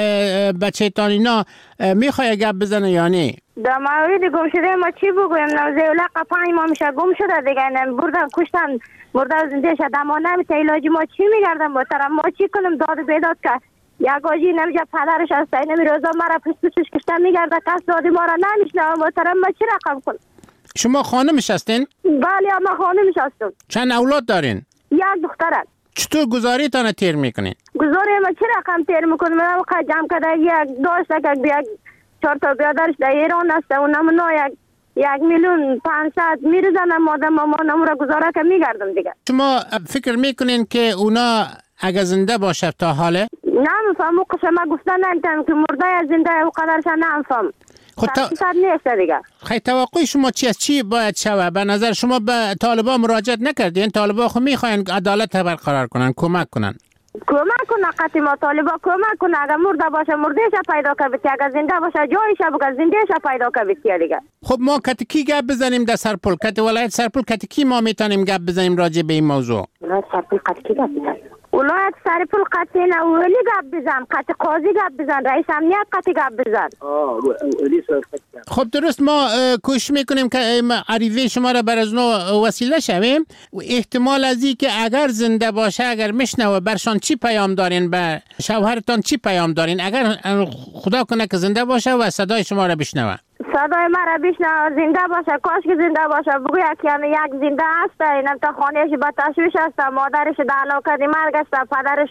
بچه تان اینا میخواه گپ بزنه یا نه؟ در مورد گم شده ما چی بگویم؟ زیولق پنج ماه میشه گم شده دیگه، بردن کشتن مرده زنده شد، اما نمیشه علاجی ما چی میگردن با طرف ما چی کنیم؟ داد بیداد که یک آجی نمیشه پدرش هست این روزا مرا پس پسش کشتن میگرده، کس دادی ما را نمیشنه با طرف ما چی رقم کنیم؟ شما خانمش هستین؟ بله ما خانمش هستم. چند اولاد دارین؟ یک دخترک. چطور گزاری تانه تیر میکنین؟ گزاری ما چی رقم تیر میکنیم؟ من وقت جمع کرده یک داشت که یک چهار تا بیادرش در ایران هسته و نمونا یک یک میلیون پانصد میرزنم مادم ما نمورا گزاره که میگردم دیگه. شما فکر میکنین که اونا اگه زنده باشه تا حاله؟ نمیفهم او قسم ما گفتن نمیتونم که مرده یا زنده او قدرش نمیفهم. خود تا... نیست دیگه. خیلی توقع شما چی از چی باید شوه؟ به نظر شما به طالبان مراجعت نکردین؟ طالبان خود میخواین عدالت برقرار کنن، کمک کنن. کمک کنه قطعی ما طالبا کمک کنه. اگر مرده باشه مردهش پیدا کنه، اگر زنده باشه جایش بگه زندهش پیدا کنه دیگه. خب ما کتکی گپ بزنیم در سرپل، کت ولایت سرپل کتکی ما میتونیم گپ بزنیم راجع به این موضوع. ولایت سرپل کتکی گپ بزنیم. ولایت سرپل قطعی نه ولی گپ بزن، قطعی قاضی گپ بزن، رئیس امنیت قطعی گپ بزن. آه ولی خب درست ما کوشش میکنیم که عریضه شما را بر از نو وسیله شویم و احتمال از این که اگر زنده باشه اگر میشنوه برشان چی پیام دارین، به شوهرتان چی پیام دارین اگر خدا کنه که زنده باشه و صدای شما را بشنوه؟ صدای مرا بشنوه زنده باشه، کاش که زنده باشه بگوید که یک زنده هست، اینم تا خانهش با تشویش هست، مادرش در علاقه مرگ است، پدرش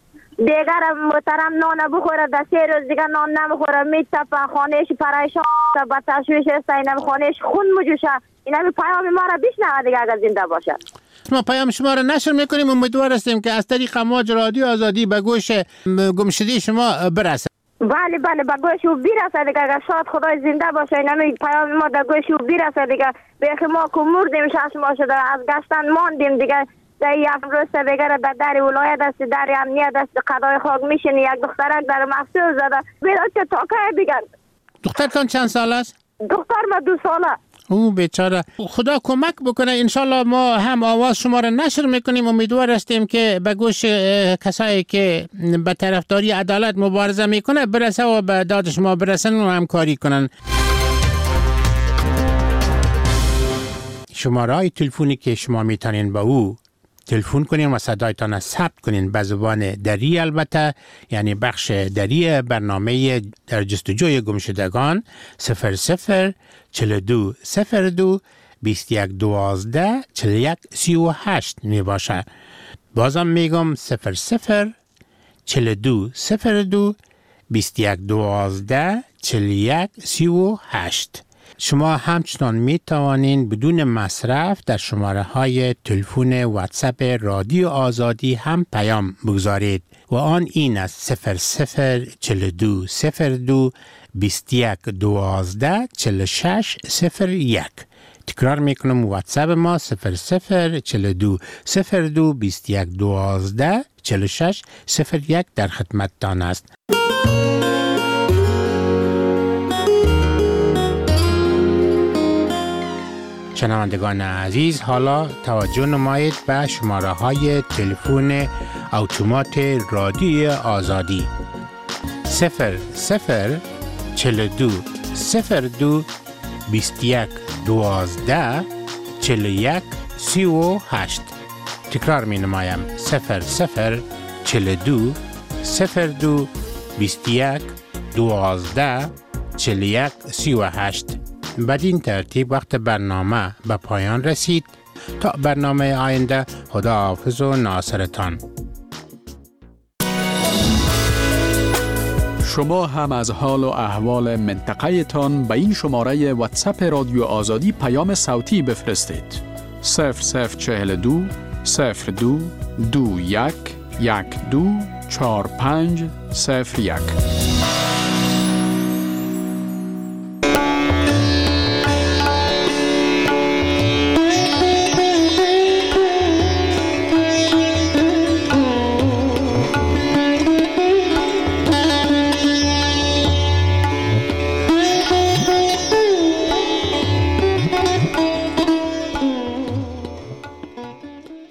دیگر محترم نان بخوره، در سه روز دیگر نان نمیخوره، میتپه، خانهش پریشان است، با تشویش است، اینم خانهش خون مجوشه. اینم پیام ما را بشنوه دیگه اگر زنده باشه. ما پیام شما را نشر میکنیم، امیدوار هستیم که از طریق امواج رادیو آزادی به گوش گمشده شما برسه. بله بله به گوش او برسه دیگه، اگر شاید خدای زنده باشه اینم پیام ما در گوش او برسه دیگه. بیخی ما که مردیم شش ماه شده از گشتن ماندیم دیگه، در یک روز دیگر در در ولایت است، در امنیت است، قضای خاک میشینی، یک دخترک در محصول زده بیداد که تاکه بگرد. دخترتان چند سال است؟ دختر ما دو ساله. او بیچاره، خدا کمک بکنه. انشالله ما هم آواز شما را نشر میکنیم، امیدوار هستیم که به گوش کسایی که به طرفداری عدالت مبارزه میکنه برسه و به داد شما برسن و همکاری کنن. شماره های تلفنی که شما میتونین با او تلفن کنین و صدایتان ثبت کنین به زبان دری، البته یعنی بخش دری برنامه در جستجوی گمشدگان صفر صفر چهل دو صفر دو بیست یک دوازده چهل یک سی و هشت می باشه. بازم میگم صفر صفر چهل دو صفر دو بیست یک دوازده چهل یک سی و هشت. شما همچنان می توانین بدون مصرف در شماره های تلفن واتساپ رادیو آزادی هم پیام بگذارید و آن این است صفر صفر چهل دو صفر دو بیست یک دوازده چهل شش صفر یک. تکرار میکنم واتساپ ما صفر صفر چهل دو صفر دو بیست یک دوازده چهل شش صفر یک در خدمتتان است. شنوندگان عزیز، حالا توجه نمایید به شماره های تلفن اتومات رادیو آزادی صفر صفر چهل دو صفر دو بیست یک دوازده چهل و یک سی و هشت. تکرار می نمایم صفر صفر چهل و دو صفر دو بیست و یک دوازده چهل و یک سی و هشت. بدین ترتیب وقت برنامه به پایان رسید. تا برنامه آینده، خدا حافظ و ناصرتان. شما هم از حال و احوال منطقه تان به این شماره واتساپ رادیو آزادی پیام صوتی بفرستید. صفر صفر چهل و دو صفر دو دو یک یک دو چهار پنج صفر یک.